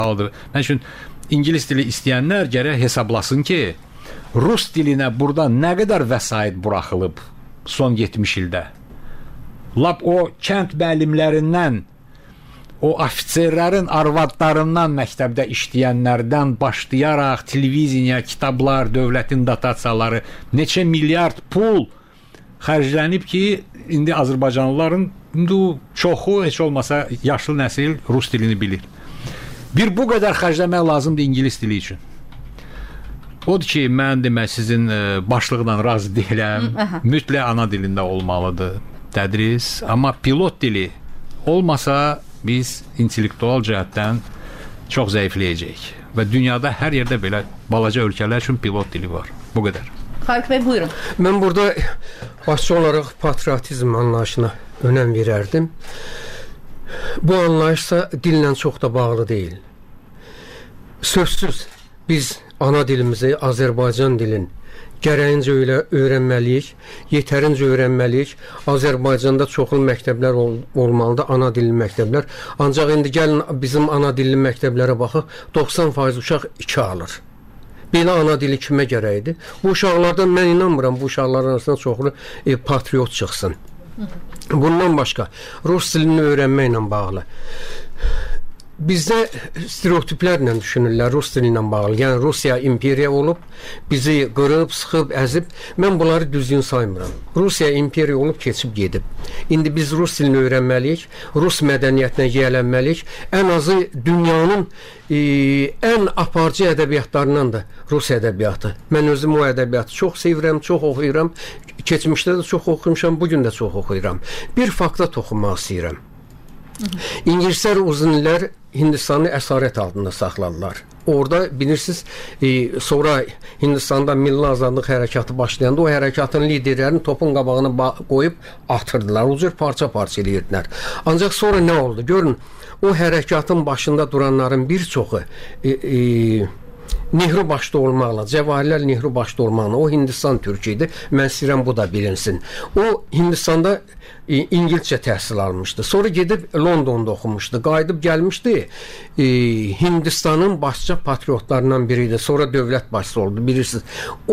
haldır. Mən üçün İngilis dili istəyənlər gərək hesablasın ki, Rus dilinə burada nə qədər vəsait buraxılıb son 70 ildə. Lap o kənd müəllimlərindən, o ofitserlərin arvadlarından məktəbdə işləyənlərdən başlayaraq televiziya, kitablar, dövlətin dotasiyaları, neçə milyard pul xərclənib ki, indi Azərbaycanlıların çoxu, heç olmasa yaşlı nəsil Rus dilini bilir. Bir bu qədər xərcləmək lazımdır İngilis dili üçün. Odur ki, mən demək sizin başlıqla razı deyiləm. Mütləq ana dilində olmalıdır tədris. Amma pilot dili olmasa biz intellektual cəhətdən çox zəifləyəcəyik. Və dünyada hər yerdə belə balaca ölkələr üçün pilot dili var. Bu qədər. Xalq bəy, buyurun. Mən burada başçı olaraq patriotizm anlayışına önəm verərdim. Bu anlayışsa dillə çox da bağlı deyil. Sözsüz biz ana dilimizi, Azərbaycan dilin gərəyincə öyrənməliyik, yetərincə öyrənməliyik. Azərbaycanda çoxlu məktəblər olmalıdır, ana dilli məktəblər. Ancaq indi gəlin bizim ana dilli məktəblərə baxıq, 90% uşaq 2 alır. Belə ana dili kimə gərəkdir? Bu uşaqlardan mən inanmıram, bu uşaqların arasında çoxlu patriot çıxsın. Bundan başqa, Rus dilini öyrənməklə bağlı. Bizdə stereotiplərlə düşünürlər Rus dili ilə bağlı. Yəni Rusiya imperiya olub, bizi qırıb, sıxıb, əzib. Mən bunları düzgün saymıram. Rusiya imperiya olub, keçib gedib. İndi biz Rus dilini öyrənməliyik, Rus mədəniyyətinə yiyələnməliyik. Ən azı dünyanın ən aparıcı ədəbiyyatlarından da Rus ədəbiyyatı. Mən özüm o ədəbiyyatı çox sevirəm, çox oxuyuram. Keçmişdə də çox oxumuşam, bugün də çox oxuyuram. Bir fakta toxunmaq istəyirəm. İngilislər uzun illər Hindistanı əsarət altında saxladılar. Orada bilirsiniz, sonra Hindistanda milli azadlıq hərəkatı başlayanda o hərəkatın liderlərini topun qabağına qoyub atırdılar. O cür parça-parça edirdilər. Ancaq sonra nə oldu? Görün, o hərəkatın başında duranların bir çoxu Nehru başda olmaqla, Cəvahirlər Nehru başda olmaqla, o Hindistan türkü idi. Mən istəyirəm bu da bilinsin. O Hindistanda İngilizcə təhsil almışdı. Sonra gedib Londonda oxumuşdu. Qayıdıb gəlmişdi. Hindistanın başqa patriotlarından biri idi. Sonra dövlət başçısı oldu, bilirsiniz.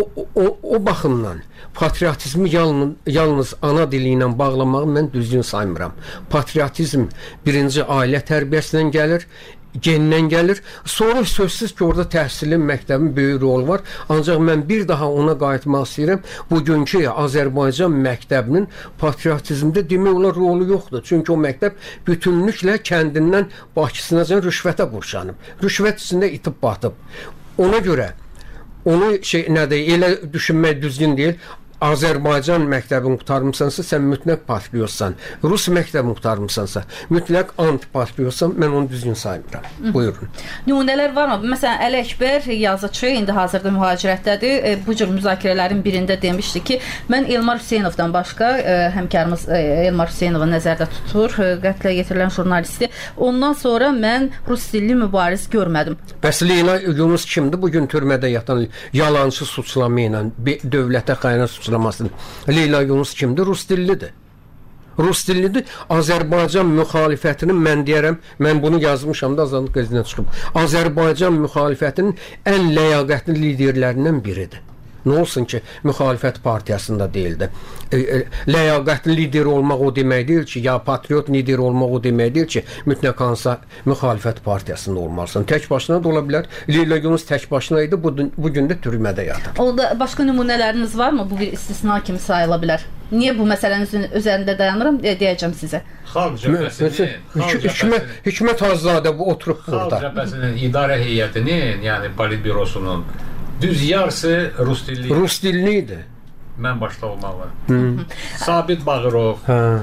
O baxımdan patriotizmi yalnız ana dili ilə bağlamağı mən düzgün saymıram. Patriotizm birinci ailə tərbiyəsindən gəlir, gendən gəlir. Sonra sözsüz ki, orada təhsilin, məktəbin böyük rolu var. Ancaq mən bir daha ona qayıtmaq istəyirəm. Bugünkü Azərbaycan məktəbinin patriotizmdə demək olar rolu yoxdur. Çünki o məktəb bütünlüklə kəndindən Bakısınacan rüşvətə qurşanıb. Rüşvət içində itib batıb. Ona görə onu elə düşünmək düzgün deyil. Azərbaycan məktəbini qutarmısansa, sən mütləq patriotsan. Rus məktəbini qutarmısansa, mütləq antipatriotsan, mən onu düzgün saymıram. Buyurun. Nümunələr varmı? Məsələn, Əli Əkbər yazıçı, indi hazırda mühacirətdədir. Bu cür müzakirələrin birində demişdi ki, mən Elmar Hüseynovdan başqa, həmkarımız Elmar Hüseynovu nəzərdə tutur, qətlə yetirilən jurnalisti. Ondan sonra mən Rus dilli mübariz görmədim. Bəs Leyla Yunus kimdir? Bugün türmədə yatan yalancı suçlama ilə, dövlətə xəyanət suçlamasını. Leyla Yunus kimdir? Rus dillidir. Rus dillidir. Azərbaycan müxalifətinin, mən deyərəm, mən bunu yazmışam da Azadlıq qəzetinə çıxıb. Azərbaycan müxalifətinin ən ləyaqətli liderlərindən biridir. Nə olsun ki, müxalifət partiyasında deyildi. Ləyaqətli lider olmaq o demək deyil ki, ya patriot lider olmaq o demək deyil ki, mütləq hansısa müxalifət partiyasında olmalısan. Tək başına da ola bilər. Leyla Yunus tək başına idi, bugün də türmədə yatır. Orada başqa nümunələriniz varmı? Bu bir istisna kimi sayıla bilər. Niyə bu məsələnin üzərində dayanıram? Deyəcəm sizə. Xalq cəbhəsinin Hikmət Hacızadə bu oturub burada. Xalq cəbhəsinin idarə heyətinin, yəni politbürosunun düz yarısı Rus dilli. Rus dilli idi. Mən başda olmalı. Sabit Bağırov,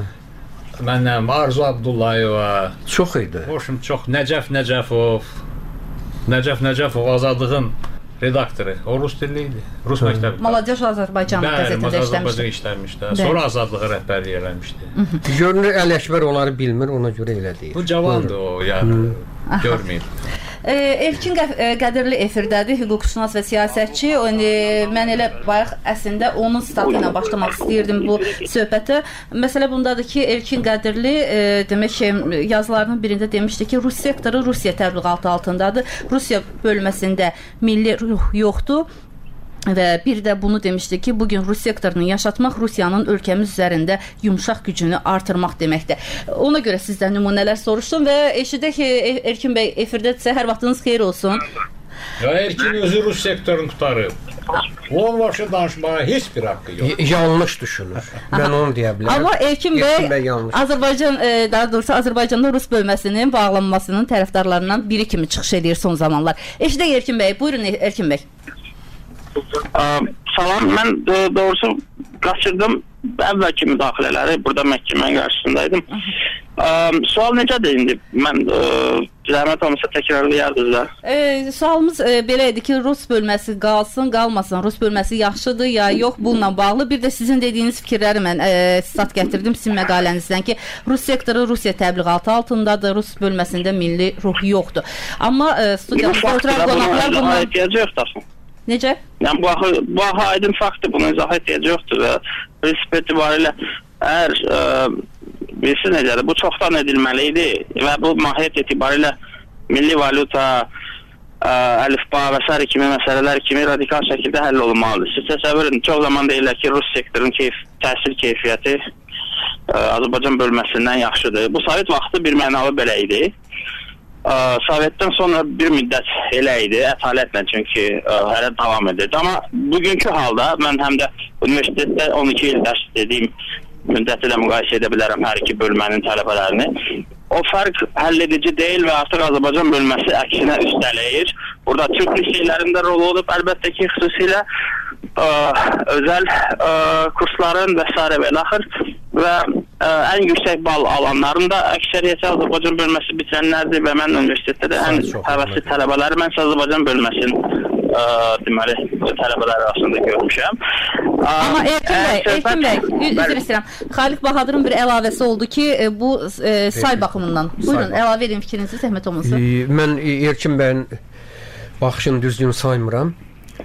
mənim Arzu Abdullayeva, çox idi. Hoşum çox. Nəcəf Nəcəfov Azadlığın redaktoru. O Rus dilli idi. Rus məktəbi. Maladeş Azərbaycan qəzetində işləmişdi. Sonra Azadlığı rəhbərlik eləmişdi. Görünür Əli Əkbər onları bilmir, ona görə elə deyir. Bu cavandır o, yəni görməyib. Elkin Qədirli efirdədir, hüquqşünas və siyasətçi. Mən elə bayaq əslində onun statı ilə başlamaq istəyirdim bu söhbətə. Məsələ bundadır ki, Elkin Qədirli demək ki, yazılarının birində demişdi ki, Rus sektoru Rusiya təbliğatı altındadır. Rusiya bölməsində milli ruh yoxdur. Və bir də bunu demişdi ki, bugün Rus sektorunu yaşatmaq Rusiyanın ölkəmiz üzərində yumşaq gücünü artırmaq deməkdir. Ona görə sizdən nümunələr soruşdum və eşidək ki, Elkin bəy efirdədirsə, hər vaxtınız xeyir olsun. Ya Elkin özü Rus sektorunu tutarıb. Onun başa danışmağa heç bir haqqı yox. Yanlış düşünür. Mən onu deyə bilərəm. Amma Elkin bəy Azərbaycan, daha doğrusu Azərbaycanda Rus bölməsinin bağlanmasının tərəfdarlarından biri kimi çıxış edir son zamanlar. Eşidək Elkin bəy, buyurun Elkin bəy. Salam, mən doğrusu qaçırdım əvvəlki müdaxilələri, burada məhkəmənin qarşısındaydım. Sual necədir indi? Mən zəhmət olmasa təkrarlayardınız da. Sualımız belə idi ki, Rus bölməsi qalsın, qalmasın, Rus bölməsi yaxşıdır ya yox, bununla bağlı. Bir də sizin dediyiniz fikirləri mən stat gətirdim sizin məqalənizdən ki, Rus sektoru Rusiya təbliğatı altındadır, Rus bölməsində milli ruh yoxdur. Amma studiyamızda oturan qonaqlar bundan... Necə? Yəni, bu aydın faktdır, buna izah ehtiyacı yoxdur və prinsip etibarilə əgər bilirsiniz necədir, bu çoxdan edilməli idi və bu mahiyyət etibarilə milli valyuta, əlifba və s. kimi məsələlər kimi radikal şəkildə həll olunmalıdır. Siz təsəvvür edin, çox zaman deyirlər ki, Rus sektorun təhsil keyfiyyəti Azərbaycan bölməsindən yaxşıdır. Bu Sovet vaxtı bir mənalı belə idi. Sovetdən sonra bir müddət elə idi, ətalətlə çünki hələ davam edirdi. Amma bugünkü halda mən həm də universitetdə 12 il dərs dediyim müddəti ilə müqayisə edə bilərəm hər iki bölmənin tələbələrini. O fərq həll edici deyil və artıq Azərbaycan bölməsi əksinə üstələyir. Burada Türk liseylərində rol olub, əlbəttə ki, xüsusilə özəl kursların və s. və axır və ən yüksək bal alanların da əksəriyyəti Azərbaycan bölməsi bitirənlərdir və mən universitetdə də ən həvəsli tələbələri mən Azərbaycan bölməsinin deməli tələbələr arasında görmüşəm. Amma Elkin bəy, üzr istəyirəm. Xaliq Bahadırın bir əlavəsi oldu ki, bu say baxımından. Buyurun, əlavə edin fikrinizi, zəhmət olmasa. Mən Elkin bəyin baxışını düzgün saymıram.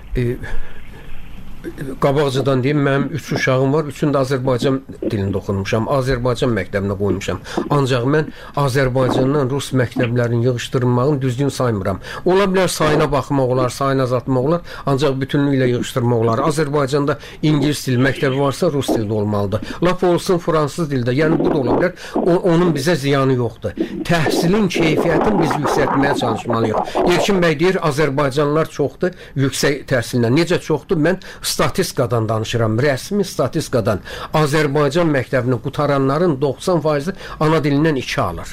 Qabaqcadan deyim, mənim 3 uşağım var, 3-ünü də Azərbaycan dilində oxunmuşam, Azərbaycan məktəbinə qoymuşam. Ancaq mən Azərbaycandan Rus məktəblərinin yığışdırılmağını düzgün saymıram. Ola bilər sayına baxmaq olar, sayına azaltmaq olar, ancaq bütünlüklə yığışdırmaq olar. Azərbaycanda İngilis dili məktəbi varsa, Rus dildə olmalıdır. Lap olsun fransız dildə, yəni bu da ola bilər. Onun bizə ziyanı yoxdur. Təhsilin keyfiyyətini biz yüksəltməyə çalışmalıyıq. Elkin bəy deyir, Azərbaycanlılar çoxdur, yüksək təhsillə. Necə çoxdur? Mən statistikadan danışıram, rəsmi statistikadan. Azərbaycan məktəbini qutaranların 90% ana dilindən 2 alır.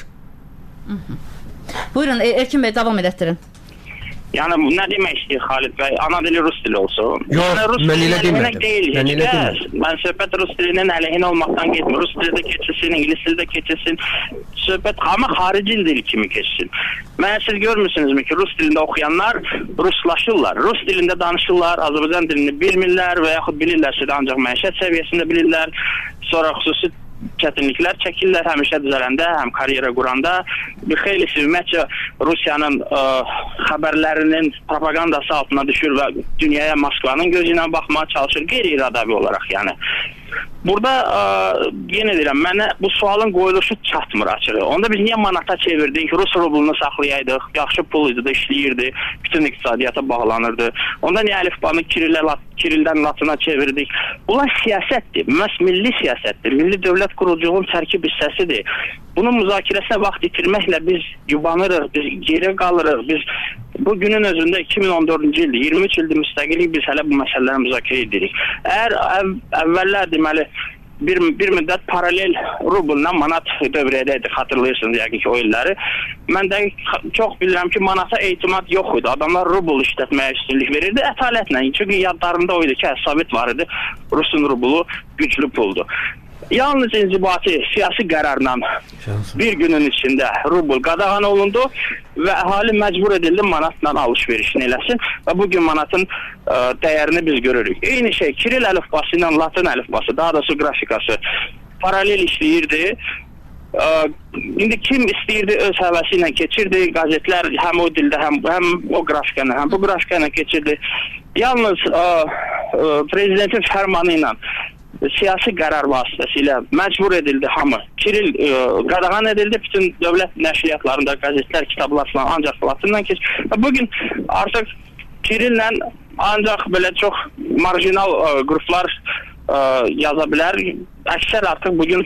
Buyurun, Elkin bəy, davam edətdirin. Yəni, nə demək istəyir Xalid bəy? Ana dili Rus dili olsun. Yox, mən elə demədim. Mən söhbət Rus dilinin əleyhinə olmaqdan getmir. Rus dildə keçilsin, İngilis dildə keçilsin. Söhbət amma xarici dil kimi keçsin. Mən siz görmürsünüzmü ki, Rus dilində oxuyanlar ruslaşırlar. Rus dilində danışırlar, Azərbaycan dilini bilmirlər və yaxud bilirlərsə də ancaq məişət səviyyəsində bilirlər. Sonra xüsusi çətinliklər çəkirlər həm işə düzələndə, həm karyera quranda. Bir xeylisi ümumiyyətcə Rusiyanın xəbərlərinin propagandası altına düşür və dünyaya Moskvanın gözü ilə baxmağa çalışır, qeyri-iradavi olaraq yəni. Burada yenə deyirəm, mənə bu sualın qoyuluşu çatmır açığı. Onda biz niyə manata çevirdik, Rus rublunu saxlayaydıq, yaxşı pul idi, işləyirdi, bütün iqtisadiyyata bağlanırdı. Onda niyə əlifbanı Kirildən Latına çevirdik? Bunlar siyasətdir, məhz milli siyasətdir, milli dövlət quruculuğun tərkib hissəsidir. Bunun müzakirəsinə vaxt itirməklə biz yubanırıq, biz geri qalırıq, biz bu günün özündə 2014-cü ildir, 23 ildir müstəqillik biz hələ bu məsələləri müzakirə edirik. Əgər əvvəllər deməli bir müddət paralel rublla manat dövriyədəydi, xatırlayırsınız yəqin ki o illəri. Mən də çox bilirəm ki, manata etimad yox idi. Adamlar rubl işlətməyə üstünlük verirdi ətalətlə. Çünki yadlarında o idi ki, Sovet var idi, Rusun rublu güclü puldu. Yalnız inzibati siyasi qərarla bir günün içində rubl qadağan olundu və əhali məcbur edildi manatla alış-verişini eləsin və bugün manatın dəyərini biz görürük. Eyni şey, Kiril əlifbası ilə Latın əlifbası, daha doğrusu qrafikası paralel işləyirdi İndi kim istəyirdi öz həvəsi ilə keçirdi, qəzetlər həm o dildə, həm o qrafikana, həm bu qrafikana keçirdi. Yalnız prezidentin fərmanı ilə siyasi qərar vasitəsilə məcbur edildi hamı. Kiril qadağan edildi, bütün dövlət nəşriyyatlarında qəzetlər, kitablar falan ancaq Latından keçir. Bugün artıq Kirillə ancaq belə çox marjinal qruplar yaza bilər. Əksər artıq bugün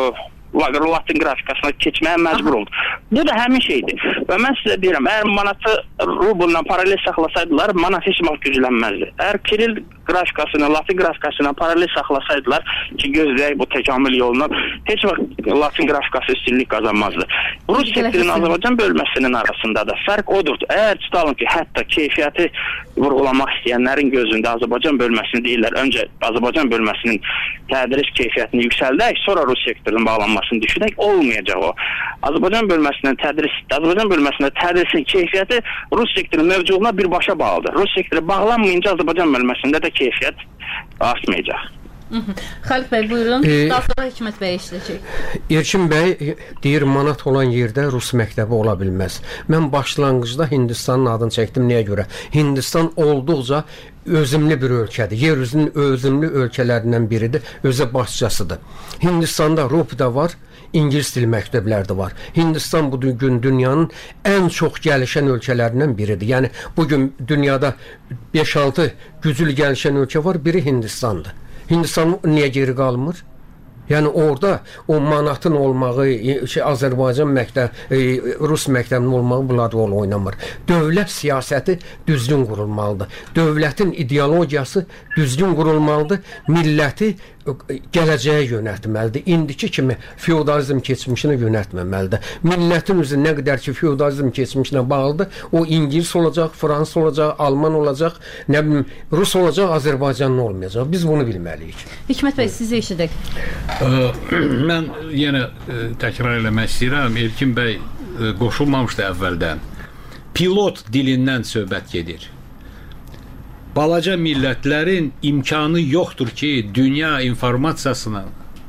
Latin qrafikasına keçməyə məcbur oldu. Bu da həmin şeydir. Və mən sizə deyirəm, əgər manatı rubulla paralel saxlasaydılar, manat heç vaxt güclənməzdi. Əgər Kiril qrafikasını, Latin qrafikasına paralel saxlasaydılar ki, gözləyək bu təkamül yolunu, heç vaxt Latin qrafikası üstünlük qazanmazdı. Rus sektorinin Azərbaycan bölməsinin arasında da fərq odur. Əgər tutalım ki, hətta keyfiyyəti vurğulamaq istəyənlərin gözündə Azərbaycan bölməsini deyirlər, öncə Azərbaycan bölməsinin tədris keyfiyyətini yüksəldək, sonra Rus sektorunun bağlanmasını düşünək, olmayacaq o. Azərbaycan bölməsində tədrisin keyfiyyəti Rus sektorunun mövcudluğuna birbaşa bağlıdır. Rus sektoru bağlanmayınca Azərbaycan bölməsində də keyfiyyət artmayacaq. Xəlq bəy, buyurun. Daha sonra Hikmət bəy işləyəcək. Erkin bəy deyir, manat olan yerdə Rus məktəbi ola bilməz. Mən başlanğıcda Hindistanın adını çəkdim. Nəyə görə? Hindistan olduqca özümlü bir ölkədir. Yer üzünün özümlü ölkələrindən biridir. Özə başçasıdır. Hindistanda RUP-da var, İngilis dili məktəbləri də var. Hindistan bu gün dünyanın ən çox gəlişən ölkələrindən biridir. Yəni, bugün dünyada 5-6 güclü gəlişən ölkə var, biri Hindistandır. Hindistan niyə geri qalmır? Yəni orada o manatın olmağı, Azərbaycan Rus məktəbinin olmağı bunlar rol oynamır. Dövlət siyasəti düzgün qurulmalıdır. Dövlətin ideologiyası düzgün qurulmalıdır. Milləti gələcəyə yönəltməlidir. İndiki kimi feodalizm keçmişinə yönəltməməlidir. Millətin üzü nə qədər ki feodalizm keçmişinə bağlıdır, o İngilis olacaq, Fransız olacaq, Alman olacaq, nə bilim, Rus olacaq, Azərbaycanlı olmayacaq. Biz bunu bilməliyik. Hikmət bəy, sizi eşidək. Mən yenə təkrar eləmək istəyirəm. Erkin bəy qoşulmamışdı əvvəldən. Pilot dilindən söhbət gedir. Balaca millətlərin imkanı yoxdur ki, dünya informasiyasını,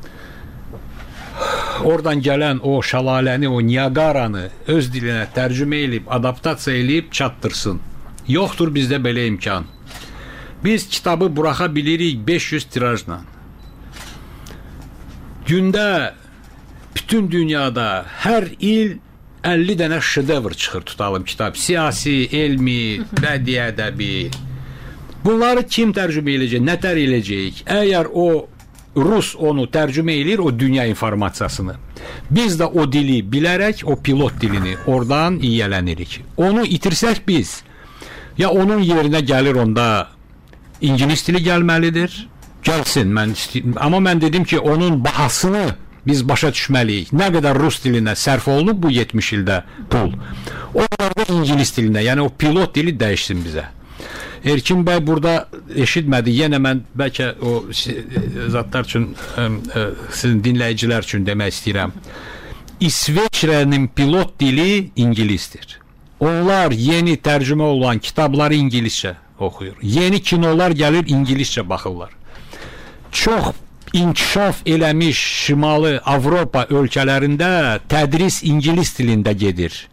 oradan gələn o şəlaləni, o Niagaranı öz dilinə tərcümə edib, adaptasiya edib çatdırsın. Yoxdur bizdə belə imkan. Biz kitabı buraxa bilirik 500 tirajla. Gündə bütün dünyada hər il 50 dənə şedevr çıxır, tutalım kitab. Siyasi, elmi, bədii, ədəbi. Bunları kim tərcümə edəcək, nətər edəcək? Əgər o Rus onu tərcümə edir, o dünya informasiyasını. Biz də o dili bilərək, o pilot dilini oradan iyələnirik. Onu itirsək biz, ya onun yerinə gəlir onda İngilis dili gəlməlidir, gəlsin. Amma mən dedim ki, onun bahasını biz başa düşməliyik. Nə qədər Rus dilinə sərf olunub bu 70 ildə pul. O qədər də İngilis dilinə, yəni o pilot dili dəyişsin bizə. Erkin bəy burada eşitmədi. Yenə mən bəlkə o zatlar üçün, sizin dinləyicilər üçün demək istəyirəm. İsveçrənin pilot dili İngilisdir. Onlar yeni tərcümə olan kitabları İngiliscə oxuyur. Yeni kinolar gəlir, İngiliscə baxırlar. Çox inkişaf eləmiş Şimali Avropa ölkələrində tədris İngilis dilində gedir.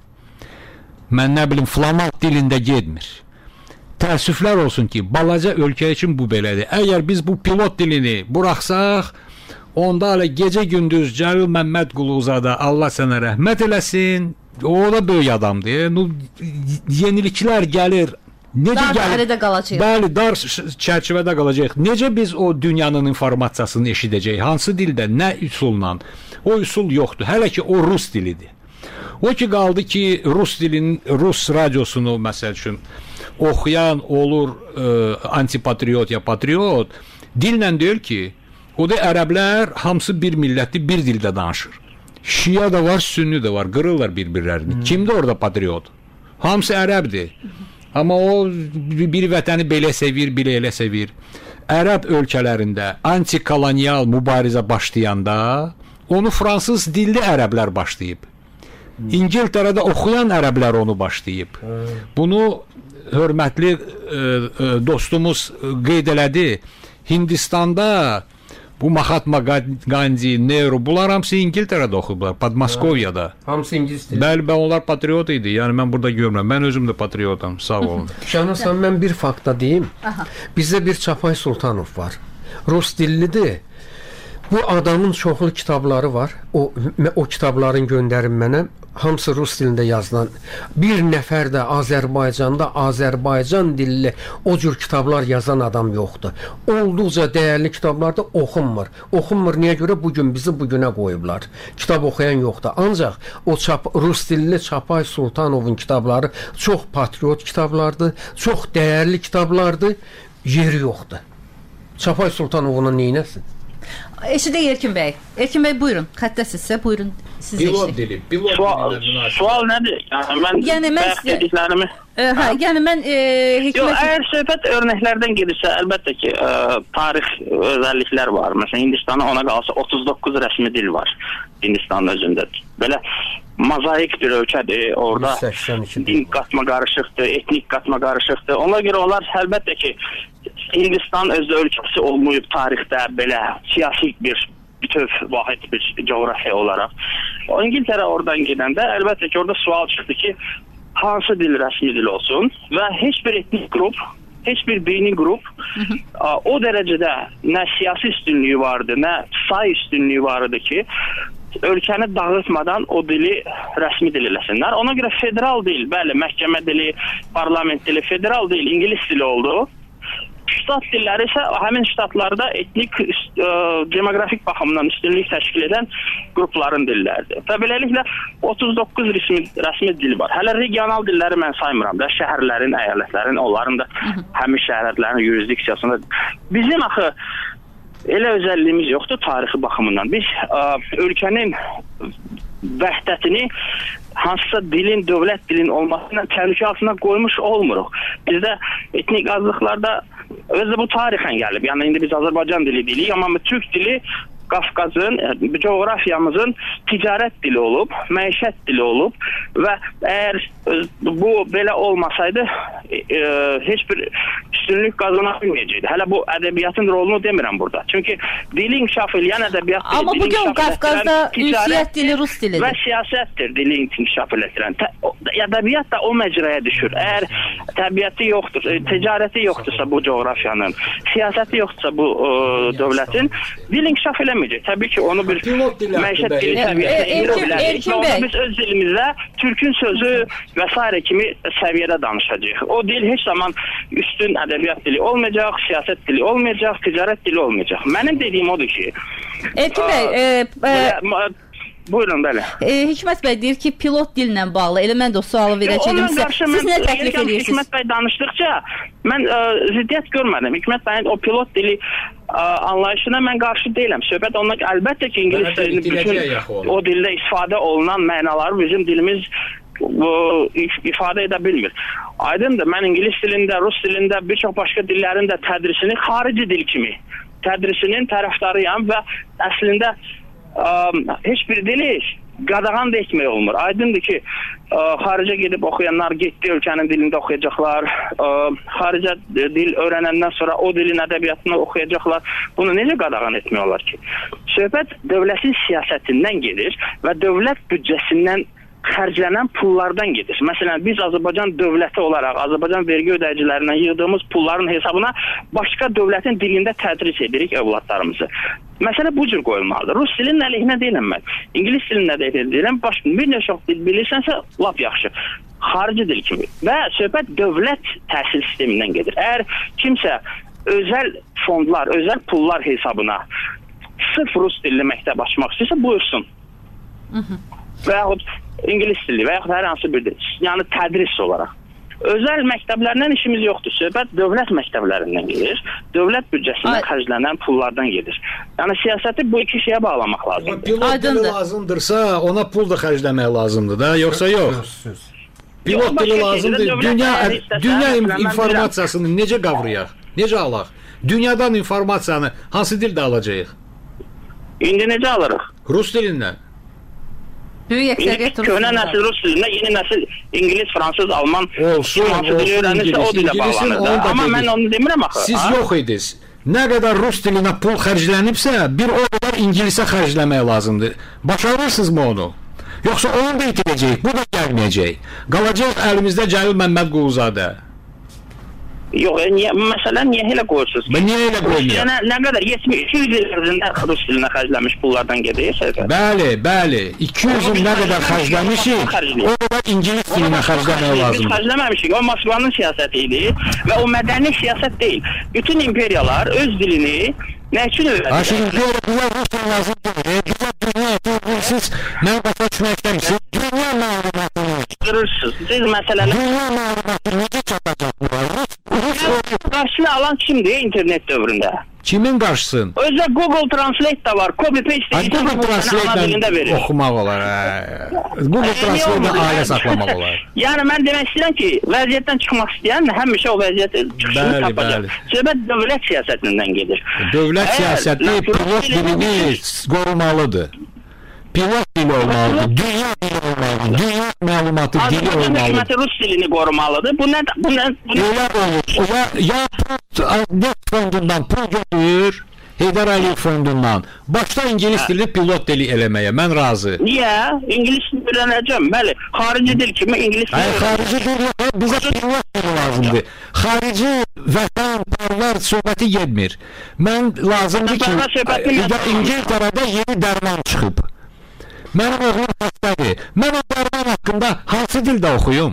Mən nə bilim, flamand dilində getmir. Təəssüflər olsun ki, balaca ölkə üçün bu belədir. Əgər biz bu pilot dilini buraxsaq, onda hələ gecə-gündüz Cəlil Məmmədquluzadə Allah sənə rəhmət eləsin, o da böyük adamdır. Yeniliklər gəlir. Dar dairədə qalacaq. Bəli, dar çərçivədə qalacaq. Necə biz o dünyanın informasiyasını eşidəcəyik? Hansı dildə, nə üsulla? O üsul yoxdur. Hələ ki, o Rus dilidir. O ki, qaldı ki, Rus radiosunu, məsəl üçün, oxuyan olur antipatriot ya patriot, dillə deyil ki, o da ərəblər hamısı bir millətli, bir dildə danışır. Şia da var, sünni də var, qırırlar bir-birlərini. Kimdir orada patriot? Hamısı ərəbdir. Amma o bir vətəni belə sevir, belə elə sevir. Ərəb ölkələrində antikolonial mübarizə başlayanda onu fransız dilli ərəblər başlayıb. İngiltərədə oxuyan ərəblər onu başlayıb. Bunu hörmətli dostumuz qeyd elədi. Hindistanda Bu Mahatma Gandhi, Nehru, bunlar hamısı İngiltərədə oxuyublar, Podmoskoviyada. Hamısı ingilis dili. Bəli, onlar patriot idi. Yəni mən burada görmürəm. Mən özüm də patriotam. Sağ olun. Şahnaz xanım, mən bir fakta deyim. Bizdə bir Çapay Sultanov var. Rus dillidir. Bu adamın çoxlu kitabları var. O kitabların göndərin mənə. Hamısı rus dilində yazılan. Bir nəfər də Azərbaycanda Azərbaycan dilli o cür kitablar yazan adam yoxdur. Olduqca dəyərli kitablar da oxunmur. Oxunmur niyə görə? Bugün bizi bugünə qoyublar. Kitab oxuyan yoxdur. Ancaq o rus dilli Çapay Sultanovun kitabları çox patriot kitablardır, çox dəyərli kitablardır. Yeri yoxdur. Çapay Sultanov ona neynəsin? Eşidə Erkin bəy. Erkin bəy buyurun. Xəttəsizsə buyurun. Siz Pilot dili. Sual nədir? Yəni mən dediklərimi yəni mən Yox, əgər söhbət örnəklərdən gedirsə, əlbəttə ki, tarix özəlliklər var. Məsələn, Hindistanda ona qalsa 39 rəsmi dil var Hindistanın özündə. Belə mozaik bir ölkədir. Orada din qatma qarışıqdır, etnik qatma qarışıqdır. Ona görə onlar əlbəttə ki, Hindistan özü ölkəsi olmayıb tarixdə belə siyasi bir bütöv vahid bir coğrafiya olaraq. İngiltərə oradan gedəndə əlbəttə ki, orada sual çıxdı ki, hansı dil rəsmi dil olsun və heç bir etnik qrup, heç bir dini qrup o dərəcədə nə siyasi üstünlüyü vardı, nə say üstünlüyü vardı ki, ölkəni dağıtmadan o dili rəsmi dil eləsinlər. Ona görə federal dil, bəli, məhkəmə dili, parlament dili, federal dil İngilis dili oldu. Ştat dilləri isə həmin ştatlarda etnik, demoqrafik baxımdan üstünlük təşkil edən qrupların dilləridir. Və beləliklə 39 rəsmi dil var. Hələ regional dilləri mən saymıram da, şəhərlərin, əyalətlərin, onların da həmin şəhərlərin yurisdiksiyasında. Bizim axı elə özəlliyimiz yoxdur tarixi baxımından. Biz ölkənin vəhdətini hansısa dilin, dövlət dilin olmasına təhlükə altına qoymuş olmuruq. Bizdə etnik azlıqlarda özü bu tarixən gəlib. Yəni indi biz Azərbaycan dili deyirik, amma Türk dili Qafqazın, coğrafiyamızın ticarət dili olub, məişət dili olub və əgər bu belə olmasaydı heç bir üstünlük qazana bilməyəcəkdi. Hələ bu ədəbiyyatın rolunu demirəm burada. Çünki dili inkişaf edən ədəbiyyat dili. Amma bugün Qafqazda ünsiyyət dili rus dilidir. Və siyasətdir dili inkişaf elətdirən. Ədəbiyyat da o məcraya düşür. Əgər təbiəti yoxdur, ticarəti yoxdursa bu coğrafiyanın, siyasəti yoxdursa bu dövlətin, dil inkişaf eləməyəcək. Təbii ki, onu bir məişət dili səviyyəsinə indirə bilərik. Onu biz öz dilimizdə Türkün sözü və s. kimi səviyyədə danışacağıq. O dil heç zaman üstün ədəbiyyat dili olmayacaq, siyasət dili olmayacaq, ticarət dili olmayacaq. Mənim dediyim odur ki... Erkin bəy... Buyurun, bəli. Hikmət bəy deyir ki, pilot dillə bağlı. Elə mən də o sualı verəcəyim. Siz nə təklif edirsiniz? Hikmət bəy danışdıqca mən ziddiyyət görmədim. Hikmət bəyin o pilot dili anlayışına mən qarşı deyiləm. Söhbət ondan ki, əlbəttə ki, İngilis dilinin bütün o dildə istifadə olunan mənaları bizim dilimiz ifadə edə bilmir. Aydındır, mən İngilis dilində, Rus dilində, bir çox başqa dillərin də tədrisini xarici dil kimi tədrisinin tərəfdarıyam və əslində heç bir dili qadağan da etmək olmur. Aydındır ki, xaricə gedib oxuyanlar getdi ölkənin dilində oxuyacaqlar, xaricə dil öyrənəndən sonra o dilin ədəbiyyatını oxuyacaqlar. Bunu necə qadağan etmək olar ki? Söhbət dövlətin siyasətindən gedir və dövlət büdcəsindən xərclənən pullardan gedir. Məsələn, biz Azərbaycan dövləti olaraq, Azərbaycan vergi ödəyicilərindən yığdığımız pulların hesabına başqa dövlətin dilində tədris edirik övladlarımızı. Məsələ bu cür qoyulmalıdır. Rus dilinin əleyhinə deyiləm mən. İngilis dilinin əleyhinə deyiləm. Bir nə çox dil bilirsənsə, lap yaxşı. Xarici dil kimi. Və söhbət dövlət təhsil sistemindən gedir. Əgər kimsə özəl fondlar, özəl pullar hesabına sırf Rus dilli məktəb açmaq istəyirsə, buyursun. Və yaxud İngilis dili və yaxud hər hansı bir dil. Yəni tədris olaraq. Özəl məktəblərlə işimiz yoxdur. Söhbət dövlət məktəblərindən gedir. Dövlət büdcəsindən xərclənən pullardan gedir. Yəni siyasəti bu iki şeyə bağlamaq lazımdır. Pilot dili lazımdırsa, ona pul da xərcləmək lazımdır da, yoxsa yox? Pilot dili lazımdır. Dünya informasiyasını necə qavrayaq? Necə alaq? Dünyadan informasiyanı hansı dildə alacağıq? İndi necə alırıq? Rus dilindən. Böyük əksəriyyət köhnə nəsil Rus dilində, yeni nəsil İngilis, Fransız, Alman olsun, dili öyrənirsə o dilə bağlanır da. Amma mən onu demirəm axı. Siz yox idiniz. Nə qədər rus dilinə pul xərclənibsə, bir o qədər ingilisə xərcləmək lazımdır. Başarırsınızmı onu? Yoxsa onu da itirəcəyik, bu da gəlməyəcək. Qalacaq əlimizdə Cəlil Məmmədquluzadə. Yox, məsələn, niyə elə qoyursunuz? Niyə elə qoymuyor? Nə qədər? 200 il ərzində rus dilinə xərcləmiş pullardan gedir. Bəli. 200 il nə qədər xərcləmişik, o qədər ingilis dilinə xərcləmək lazımdır. Biz xərcləməmişik, o Moskvanın siyasəti idi və o mədəni siyasət deyil. Bütün imperiyalar öz dilini nə üçün öyrədir? Aşırı bizə rus dili lazım deyil. Bizə dünya siz mən başa düşmək istəmişsiniz. Dünya məlumatını qırırsınız. Siz məsələlər dünya məlumatını necə çatacaq bu? Qarşısını alan kimdir internet dövründə? Kimin qarşısın? Özdə Google Translate da var. Copy paste Google Translate oxumaq olar. Google Translate ailə saxlamaq olar. Yəni mən demək istəyirəm ki, vəziyyətdən çıxmaq istəyən həmişə o vəziyyətin çıxışını tapacaq. Söhbət dövlət siyasətindən gedir. Dövlət siyasəti pilot dilini qorumalıdır. Pilot dili olmalıdır, dünya dili olmalıdır, dünya məlumatı dili olmalıdır. Hökuməti rus dilini qorumalıdır. Bu nə? Elə olur. Ya fondundan pul götür, Heydər Əliyev fondundan. Başda ingilis dili pilot dili eləməyə, mən razı. Niyə? İngilis dili öyrənəcəm, bəli. Xarici dil kimi ingilis dili. Xarici dil yox, bizə pilot dili lazımdır. Xarici vətənpərvər söhbəti getmir. Mən lazımdır ki, İngiltərədə yeni dərman çıxıb. Mənim oğlum xəstədir. Mən o dərman haqqında hansı dildə oxuyum?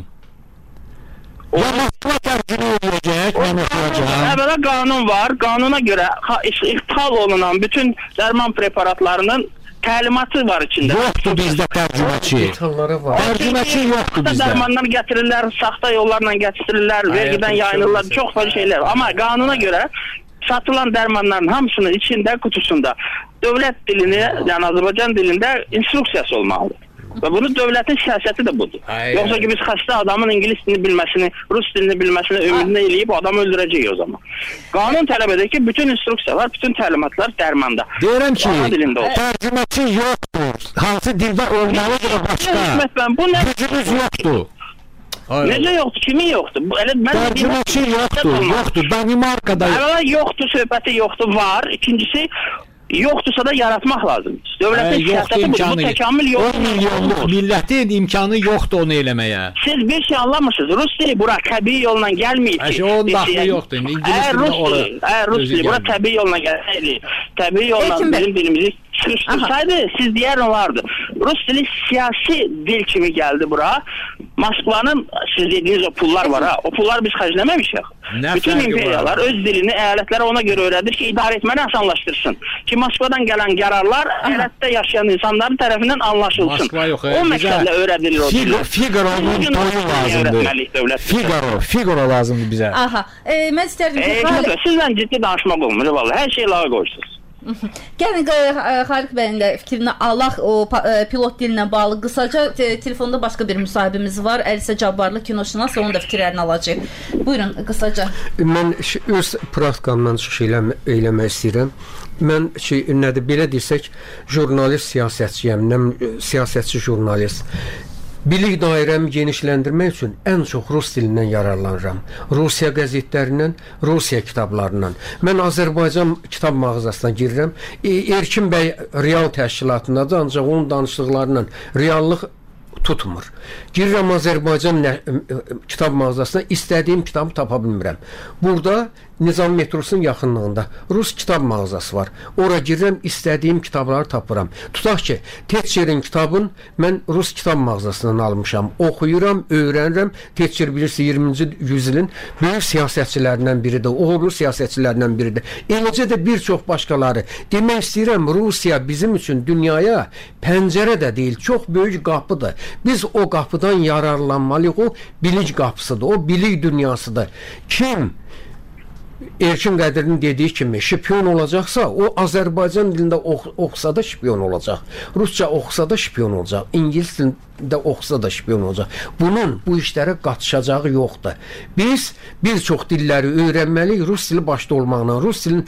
Ya Moskva tərcümə edəcək, mən oxuyacağım. Əvvəla qanun var. Qanuna görə ixtihal olunan bütün dərman preparatlarının təlimatı var içində. Yoxdur bizdə tərcüməçi. Tərcüməçi yoxdur bizdə. Dərmanlar gətirirlər, saxta yollarla gətirirlər, vergidən yayınırlar, çox fazla şeylər. Amma qanuna görə satılan dərmanların hamısının içində, kutusunda dövlət dilini, yəni Azərbaycan dilində instruksiyası olmalıdır. Və bunu dövlətin siyasəti də budur. Yoxsa ki biz xəstə adamın ingilis dilini bilməsini, rus dilini bilməsini ümidini eləyib o adamı öldürəcəyik o zaman. Qanun tələb edir ki, bütün instruksiyalar, bütün təlimatlar dərmanda. Deyirəm ki, tərcüməçi yoxdur. Hansı dildə olmalıdır o başqa. Gücümüz yoxdur. Necə yoxdur? Kimin yoxdur? Tərcüməçi yoxdur. Danimarkada yoxdur, söhbəti yoxdur, var. İkincisi, yoxdursa da yaratmaq lazımdır. Dövlətin siyasəti bu təkamül yoxdur. 10 milyonluq millətin imkanı yoxdur onu eləməyə. Siz bir şey anlamırsınız. Rus dili bura təbii yolla gəlməyib ki. Onun daxili yoxdur. Rus dili bura təbii yolla gəlsəydi, təbii yolla bizim dilimizi çıxışdırsaydı, siz deyər olardı. Rus dili siyasi dil kimi gəldi bura. Moskvanın, siz dediyiniz o pullar var ha, o pullar biz xərcləməmişik. Bütün imperiyalar öz dilini əyalətlərə ona görə öyrədir ki, idarə etməni asanlaşdırsın. Ki Moskvadan gələn qərarlar əyalətdə yaşayan insanların tərəfindən anlaşılsın. O məqsədlə öyrədilir o dili. Figaro'nun toyu lazımdır. Figaro lazımdır bizə. Aha, mən istərdim ki... Sizlə ciddi danışmaq olmur, vallahi, hər şey lağa qoyursunuz. Gəlin Xaliq bəyin də fikrini alaq o pilot dilinə bağlı. Qısaca telefonda başqa bir müsahibimiz var. Əlisə Cabbarlı kinoşünas, onun da fikirlərini alacaq. Buyurun, qısaca. Mən öz praktikamdan çıxış eləmək istəyirəm. Mən nədir, belə desək, jurnalist siyasətçiyəm, siyasətçi jurnalist. Bilik dairəmi genişləndirmək üçün ən çox rus dilindən yararlanıram. Rusiya qəzetlərindən, Rusiya kitablarından. Mən Azərbaycan kitab mağazasına girirəm. Erkin bəy real təşkilatındadır, ancaq onun danışdıqlarından reallıq tutmur. Girirəm Azərbaycan kitab mağazasına, istədiyim kitabı tapa bilmirəm. Burada Nizam metrosunun yaxınlığında Rus kitab mağazası var. Ora girirəm, istədiyim kitabları tapıram. Tutaq ki, Tetçerin kitabın mən Rus kitab mağazasından almışam. Oxuyuram, öyrənirəm. Tetçer bilirsə 20-ci yüzilin böyük siyasətçilərindən biridir. Uğurlu siyasətçilərindən biridir. Eləcə də bir çox başqaları. Demək istəyirəm, Rusiya bizim üçün dünyaya pəncərə də deyil, çox böyük qapıdır. Biz o qapıdan yararlanmalıyıq. O bilik qapısıdır, o bilik dünyasıdır. Kim Erkin Qədir'in dediyi kimi şpion olacaqsa, o Azərbaycan dilində oxusa da şpion olacaq. Rusça oxusa da şpion olacaq. İngilis dilində oxusa da şpion olacaq. Bunun bu işlərə qatışacağı yoxdur. Biz bir çox dilləri öyrənməliyik, Rus dili başda olmaqla. Rus dilinə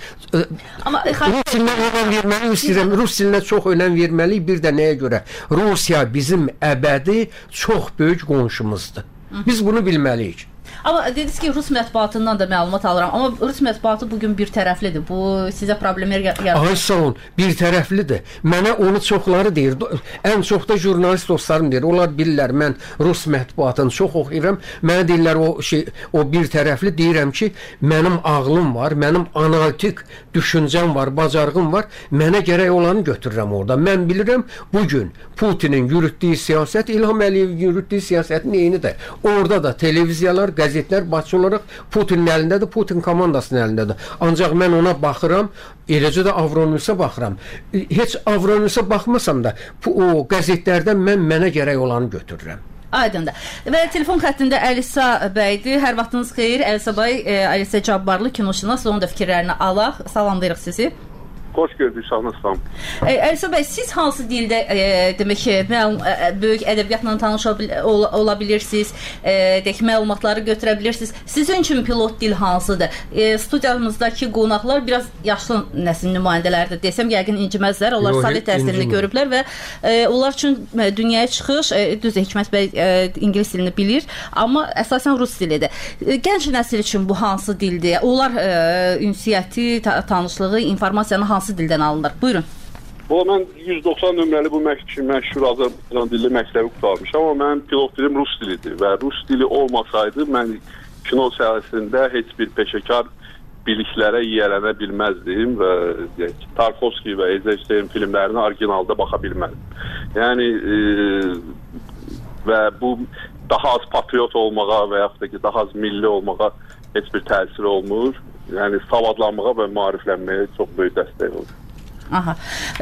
önəm verməliyik, istəyirəm. Rus dilinə çox önəm verməliyik. Bir də nəyə görə? Rusiya bizim əbədi çox böyük qonşumuzdur. Biz bunu bilməliyik. Amma dediniz ki, Rus mətbuatından da məlumat alıram. Amma Rus mətbuatı bugün bir tərəflidir. Bu sizə problemlər yaradır. Ay sağ olun, bir tərəflidir. Mənə onu çoxları deyir. Ən çox da jurnalist dostlarım deyir. Onlar bilirlər, mən Rus mətbuatını çox oxuyuram. Mənə deyirlər o bir tərəfli. Deyirəm ki, mənim ağlım var, mənim analitik düşüncəm var, bacarığım var. Mənə gərək olanı götürürəm orada. Mən bilirəm, bugün Putinin yürütdüyü siyasət, İlham Əliyevin yürütdüyü siyasətin eynidir. Orada da televiziyalar, qəzetlər baş olaraq Putinin əlindədir, Putin komandasının əlindədir. Ancaq mən ona baxıram, eləcə də Avronewsə baxıram. Heç Avronewsə baxmasam da o qəzetlərdən mənə gərək olanı götürürəm. Aydındır. Və telefon xəttində Əlisa bəydir. Hər vaxtınız xeyir. Əlisa bəy, Əlisa Cabbarlı kinoşünas, onun da fikirlərini alaq. Salamlayırıq sizi. Xoş gördük, sağ-ol. Əlisa bəy, siz hansı dildə demək ki, böyük ədəbiyyatla tanış ola bilirsiniz, məlumatları götürə bilirsiniz? Sizin üçün pilot dil hansıdır? Studiyamızdakı qonaqlar biraz yaşlı nəsil nümayəndələridir desəm, yəqin inciməzlər. Onlar Sovet təhsilini görüblər və onlar üçün dünyaya çıxış, düzdür, Hikmət bəy ingilis dilini bilir, amma əsasən rus dilidir. Gənc nəsil üçün bu hansı dildir? Onlar ünsiyyəti, tanışlığı, informasiyanı hansı dildən alınır? Buyurun. Mən 190 nömrəli bu məşhur Azərbaycan dilli məktəbi qutarmışam, amma mənim pilot dilim rus dilidir və rus dili olmasaydı mən kino sahəsində heç bir peşəkar biliklərə yiyələnə bilməzdim və Tarkovski və Eisenstein filmlərini orijinalda baxa bilməzdim. Yəni və bu daha az patriot olmağa və yaxud da ki, daha az milli olmağa heç bir təsir olmur. Yəni savadlanmağa və maariflənməyə çox böyük dəstək olur. Aha.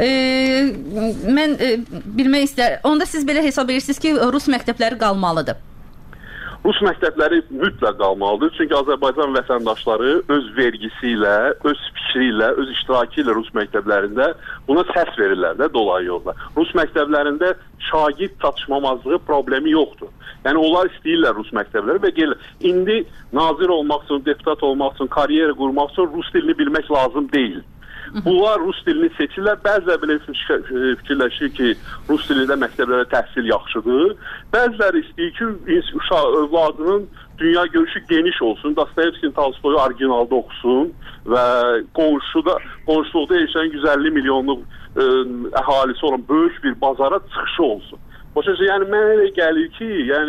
Mən bilmək istəyirəm. Onda siz belə hesab edirsiniz ki, rus məktəbləri qalmalıdır. Rus məktəbləri mütləq qalmalıdır. Çünki Azərbaycan vətəndaşları öz vergisi ilə, öz fikri ilə, öz iştirakı ilə Rus məktəblərində buna səs verirlər də dolayı yolla. Rus məktəblərində şagird çatışmamazlığı problemi yoxdur. Yəni onlar istəyirlər Rus məktəbləri və indi nazir olmaq üçün, deputat olmaq üçün, karyera qurmaq üçün Rus dilini bilmək lazım deyil. Bunlar Rus dilini seçirlər. Bəziləri belə fikirləşir ki, Rus dilində məktəblərə təhsil yaxşıdır. Bəziləri istəyir ki, övladının dünya görüşü geniş olsun. Dostoyevskinin, Tolstoyu orijinalda oxusun və qonşuluqda yaşayan 150 milyonluq əhalisi olan böyük bir bazara çıxışı olsun. Yəni mənə elə gəlir ki,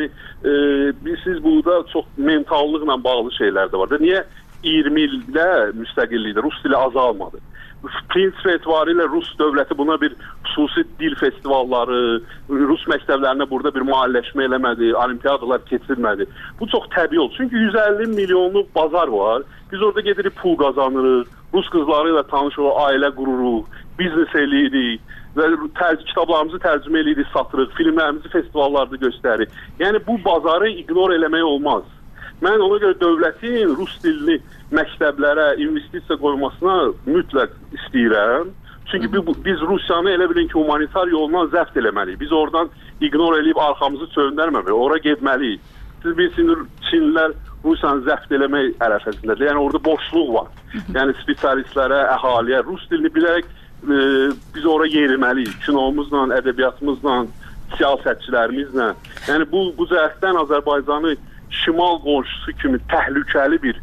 siz burada çox mentallıqla bağlı şeylər də var. Niyə 20 ildə müstəqillikdə Rus dili azalmadı? Prinsip etibarıyla Rus dövləti buna bir xüsusi dil festivalları, Rus məktəblərinə burada bir mahalləşmə eləmədi, olimpiyadalar keçirmədi. Bu çox təbii oldu. Çünki 150 milyonluq bazar var. Biz orada gedirik, pul qazanırıq, Rus qızları ilə tanış olub, ailə qururuq, biznes eləyirik və kitablarımızı tərcümə eləyirik, satırıq, filmlərimizi festivallarda göstəririk. Yəni bu bazarı ignor eləmək olmaz. Mən ona görə dövlətin Rus dilli məktəblərə investisiya qoymasına mütləq istəyirəm. Çünki biz Rusiyanı elə bilin ki, humanitar yolundan zəbt eləməliyik. Biz oradan ignor eləyib arxamızı çöndərməməliyik. Ora getməliyik. Siz bilirsiniz, Çinlilər Rusiyanı zəbt eləmək ərəfəsindədir. Yəni orada boşluq var. Yəni spesialistlərə, əhaliyə Rus dilini bilərək biz ora yeriməliyik. Kinomuzla, ədəbiyyatımızla, siyasətçilərimizlə. Yəni bu cəhətdən Azərbaycanı şimal qonşusu kimi təhlükəli bir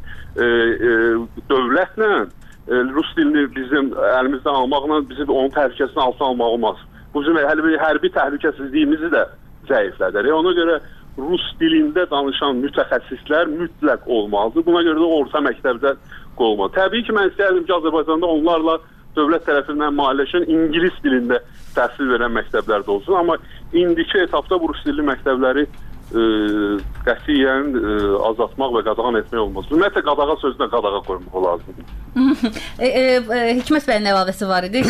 dövlətlə Rus dilini bizim əlimizdən almaqla bizim onun təhlükəsini altına almaq olmaz. Bu bizim hərbi təhlükəsizliyimizi də zəiflədir. Ona görə Rus dilində danışan mütəxəssislər mütləq olmalıdır. Buna görə də orta məktəbdə qoyulmalı. Təbii ki, mən istəyərdim ki, Azərbaycanda onlarla dövlət tərəfindən maliyyələşən ingilis dilində təhsil verən məktəblər də olsun. Amma indiki etapda bu Rus dilli məktəbləri qətiyyən azaltmaq və qadağan etmək olmaz. Ümumiyyətlə qadağa sözünə qadağa qoymaq lazımdır. Hikmət bəyin əlavəsi var idi.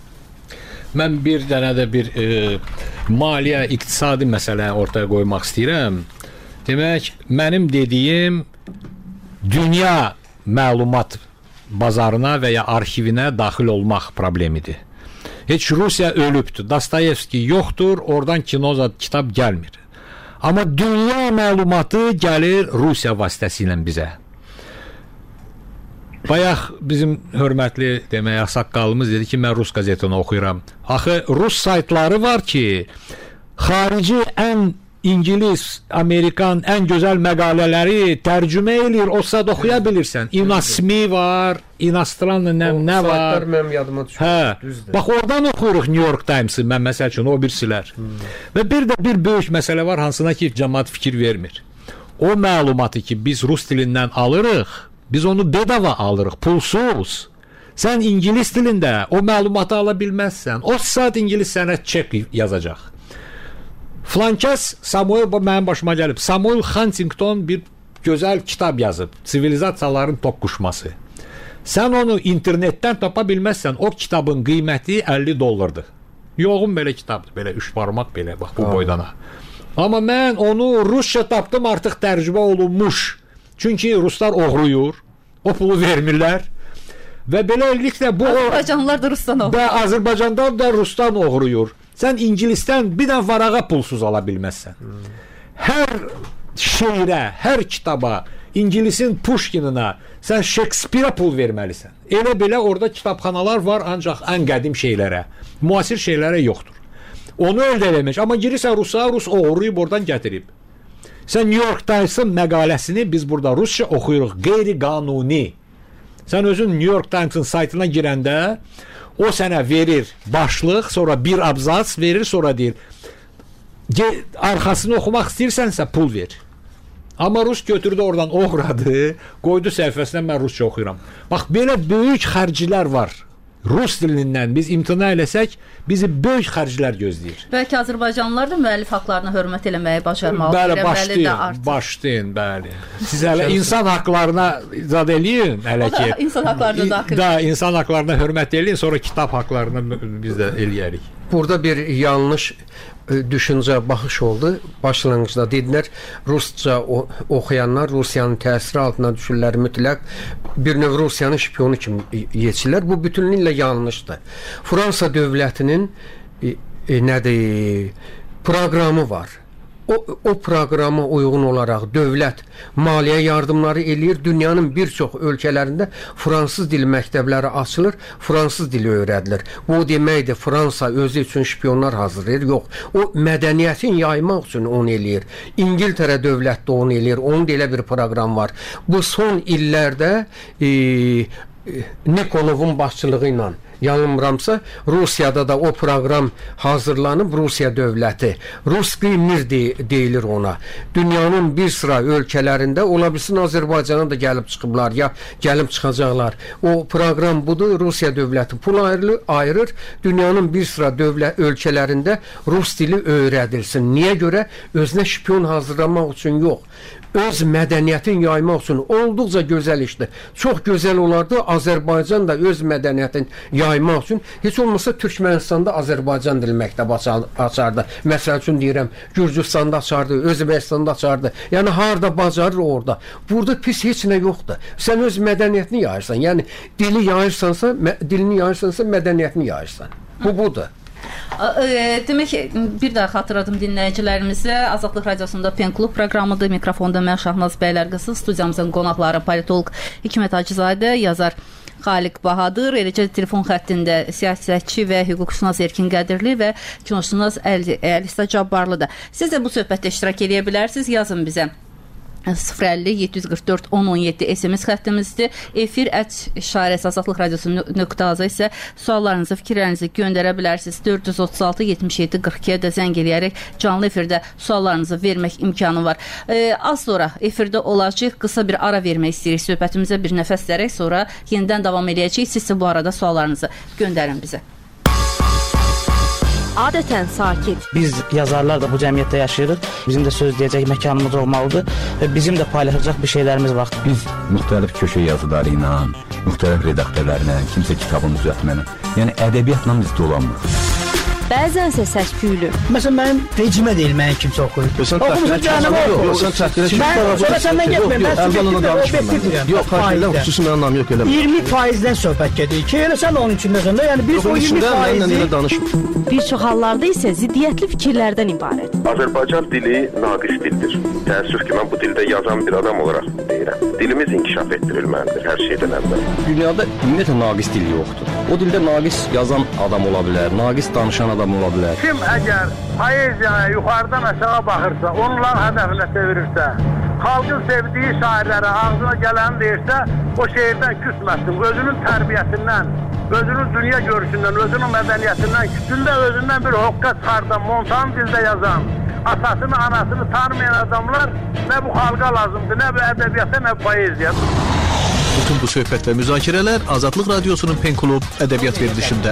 Mən bir dənə də bir maliyyə, iqtisadi məsələ ortaya qoymaq istəyirəm. Demək, mənim dediyim dünya məlumat bazarına və ya arxivinə daxil olmaq problemidir. Heç Rusiya ölübdür, Dostoyevski yoxdur, oradan kitab gəlmir. Amma dünya məlumatı gəlir Rusiya vasitəsilə bizə. Bayaq bizim hörmətli demək saqqalımız dedi ki, mən rus qəzetini oxuyuram. Axı rus saytları var ki, xarici ən İngilis, Amerikan ən gözəl məqalələri tərcümə eləyir, o saat oxuya bilirsən. İnasmi var, İnastranlı nə var? Mənim yadıma düşür. Hə. Bax oradan oxuyuruq New York Times-ı, mən məsəl üçün o birsilər. Və bir də bir böyük məsələ var, hansına ki cəmaət fikir vermir. O məlumatı ki biz rus dilindən alırıq, biz onu bedava alırıq, pulsuz. Sən ingilis dilində o məlumatı ala bilməzsən. O saat ingilis sənə çek yazacaq. Flankəs Samuel, mənim başıma gəlib. Samuel Huntington bir gözəl kitab yazıb. Sivilizasiyaların toqquşması. Sən onu internetdən tapa bilməzsən. O kitabın qiyməti $50. Yoxum belə kitabdır. Belə 3 barmaq belə bax bu boydana. Amma mən onu rusca tapdım, artıq tərcümə olunmuş. Çünki ruslar oğruyur. O pulu vermirlər. Və beləliklə bu Azərbaycanlılar da rusdan oğruyur. Və Azərbaycandan da rusdan oğruyur. Sən ingilisdən bir dənə varağa pulsuz ala bilməzsən. Hər şeirə, hər kitaba, ingilisin Pushkinina sən Shakespeare pul verməlisən. Elə belə orada kitabxanalar var, ancaq ən qədim şeylərə, müasir şeylərə yoxdur. Onu əldə eləmək. Amma girirsən rusa, rus oğruyub oradan gətirib. Sən New York Times-ın məqaləsini biz burada rusca oxuyuruq, qeyri-qanuni. Sən özün New York Times-ın saytına girəndə o sənə verir başlıq, sonra bir abzas verir, sonra deyir arxasını oxumaq istəyirsənsə pul ver. Amma rus götürdü oradan oğradı, qoydu səhifəsinə mən rusca oxuyuram. Bax belə böyük xərclər var. Rus dilindən biz imtina eləsək, bizi böyük xərclər gözləyir. Bəlkə Azərbaycanlılar da müəllif haqlarına hörmət eləməyi bacarmalıdır. Bəli, başlayın, bəli. Siz hələ insan haqlarına zad eləyin, hələ ki. İnsan haqlarına daxil. Da, insan haqlarına hörmət eləyin, sonra kitab haqlarına biz də eləyərik. Burada bir yanlış düşüncə, baxış oldu. Başlanğıcda dedilər, rusca oxuyanlar Rusiyanın təsiri altına düşürlər, mütləq bir növ Rusiyanın şpionu kimi yetişirlər. Bu bütünlüklə yanlışdır. Fransa dövlətinin proqramı var. O proqrama uyğun olaraq dövlət maliyyə yardımları eləyir. Dünyanın bir çox ölkələrində fransız dili məktəbləri açılır, fransız dili öyrədilir. Bu deməkdir, Fransa özü üçün şpionlar hazırlayır. Yox, o mədəniyyətin yaymaq üçün onu eləyir. İngiltərə dövlət də onu eləyir. Onun da elə bir proqram var. Bu son illərdə Nikolovun başçılığı ilə yanılmıramsa, Rusiyada da o proqram hazırlanıb. Rusiya dövləti, Ruski Mir deyilir ona. Dünyanın bir sıra ölkələrində, ola bilsin Azərbaycana da gəlib çıxıblar, ya gəlib çıxacaqlar. O proqram budur, Rusiya dövləti pul ayırır, dünyanın bir sıra ölkələrində rus dili öyrədilsin. Niyə görə? Özünə şpion hazırlamaq üçün yox. Öz mədəniyyətin yaymaq üçün olduqca gözəl işdir. Çox gözəl olardı, Azərbaycan da öz mədəniyyətin yaymaq üçün heç olmasa Türkmənistanda Azərbaycan dili məktəbi açardı. Məsəl üçün deyirəm, Gürcüstanda açardı, Özbəkistanda açardı. Yəni harda bacarır orada. Burada pis heç nə yoxdur. Sən öz mədəniyyətini yayırsan. Yəni dilini yayırsansa mədəniyyətini yayırsan. Bu budur. Demək ki, bir daha xatırladım dinləyicilərimizə. Azadlıq Radiosunda Pen Klub proqramıdır. Mikrofonda mən Şahnaz Bəylərqızı, studiyamızın qonaqları politolog Hikmət Hacızadə, yazar Xaliq Bahadır, eləcə telefon xəttində siyasətçi və hüquqşünas Erkin Qədirli və kinoşünas Əlisa Cabbarlıdır. Siz də bu söhbətdə iştirak edə bilərsiniz. Yazın bizə. 050-744-1017 SMS xəttimizdir. efir@azadlıqradiosu.az isə suallarınızı, fikirlərinizi göndərə bilərsiniz. 436-77-42-yə də zəng eləyərək canlı efirdə suallarınızı vermək imkanı var. Az sonra efirdə olacaq, qısa bir ara vermək istəyirik söhbətimizə, bir nəfəs dərək, sonra yenidən davam edəcəyik. Siz isə bu arada suallarınızı göndərin bizə. Adətən sakit. Biz yazarlar da bu cəmiyyətdə yaşayırıq. Bizim də söz deyəcək məkanımız olmalıdır və bizim də paylaşacaq bir şeylərimiz var. Biz müxtəlif köşə yazıları ilə, müxtəlif redaktörlərlə, kimsə kitabını düzəltməklə, yəni ədəbiyyatla biz dolanmırıq. Bəzənsə səs-küylü. Məsələn, mənim vecimə deyil, mənə kimsə oxuyur. Oxumusun cəhənnəmə oxuyur. Sən təxdirə Sonra səndən getməyim. Mən danışmıram. Yox, xaricdə xüsusi mənim anlam yox elə. 20%-dən söhbət gedir ki, elə sən onun içindəsən də, yəni biz o 20%-i bir çox hallarda isə ziddiyyətli fikirlərdən ibarət. Azərbaycan dili naqis dildir. Təəssüf ki, mən bu dildə yazan bir adam olaraq deyirəm. Dilimiz inkişaf etdirilməlidir hər şeydən əvvəl. Dünyada ümumiyyətlə naqis dil yoxdur. O dildə naqis yazan adam ola bilər, naqis danışan adam ola bilər. Kim əgər poeziyaya yuxarıdan aşağı baxırsa, onların hədəfinə çevirirsə, xalqın sevdiyi şairlərə ağzına gələni deyirsə, o şeirdən küsməsin, özünün tərbiyəsindən, özünün dünya görüşündən, özünün mədəniyyətindən, küçündə özündən bir hoqqa çıxardan, montan dildə yazan, atasını, anasını tanımayan adamlar nə bu xalqa lazımdır, nə bu ədəbiyyata, nə bu poeziya. Bütün bu söhbət və müzakirələr Azadlıq Radiosunun Pen Klub ədəbiyyat verilişində.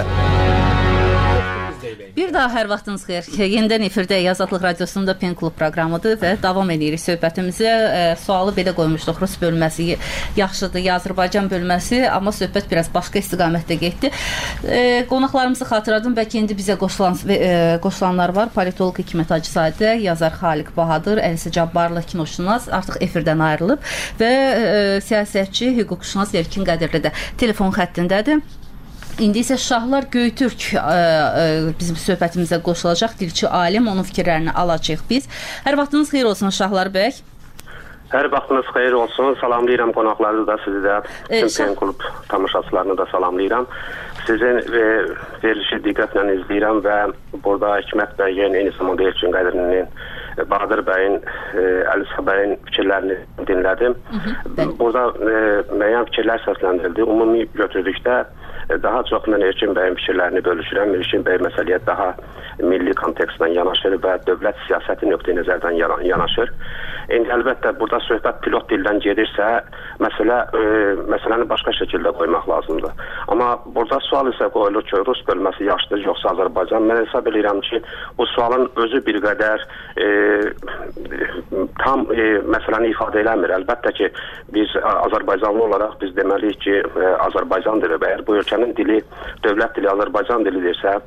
Bir daha hər vaxtınız xeyir. Yenidən efirdəyik. Azadlıq Radiosunda Pen Klub proqramıdır və davam edirik söhbətimizə. Sualı belə qoymuşduq. Rus bölməsi yaxşıdır, ya Azərbaycan bölməsi, amma söhbət biraz başqa istiqamətdə getdi. Qonaqlarımızı xatırladım. Bəlkə indi bizə qoşulanlar var. Politolog Hikmət Hacızadə, yazar Xaliq Bahadır, Əlisə Cabbarlı, kinoşünas artıq efirdən ayrılıb və siyasətçi, hüquqşünas Elkin Qədirli də telefon xəttindədir. İndi isə Şahlar Göytürk bizim söhbətimizə qoşulacaq. Dilçi alim, onun fikirlərini alacağıq biz. Hər vaxtınız xeyir olsun Şahlar bəy. Hər vaxtınız xeyir olsun. Salamlayıram qonaqları da, sizi də, Pen Klub tamaşaçılarını da salamlayıram. Sizin verilişi diqqətlə izləyirəm və burada Hikmət bəyin, eyni zamanda Elkin Qədirlinin, Bahadır bəyin, Əlisə bəyin fikirlərini dinlədim. Burada müəyyən fikirlər səsləndirildi. Ümumi götürdükdə daha çox mən Elkin bəyin fikirlərini bölüşürəm. Elkin bəy məsələyə daha milli kontekstdən yanaşır və dövlət siyasəti nöqteyi nəzərdən yanaşır. İndi əlbəttə burada söhbət pilot dildən gedirsə, məsələni başqa şəkildə qoymaq lazımdır. Amma burada sual isə qoyulur ki, Rus bölməsi yaxşıdır, yoxsa Azərbaycan. Mən hesab edirəm ki, bu sualın özü bir qədər tam məsələni ifadə eləmir. Əlbəttə ki, biz Azərbaycanlı olaraq biz deməliyik ki, Azərbaycan dili və əgər bu ölkənin dili, dövlət dili Azərbaycan dilidirsə,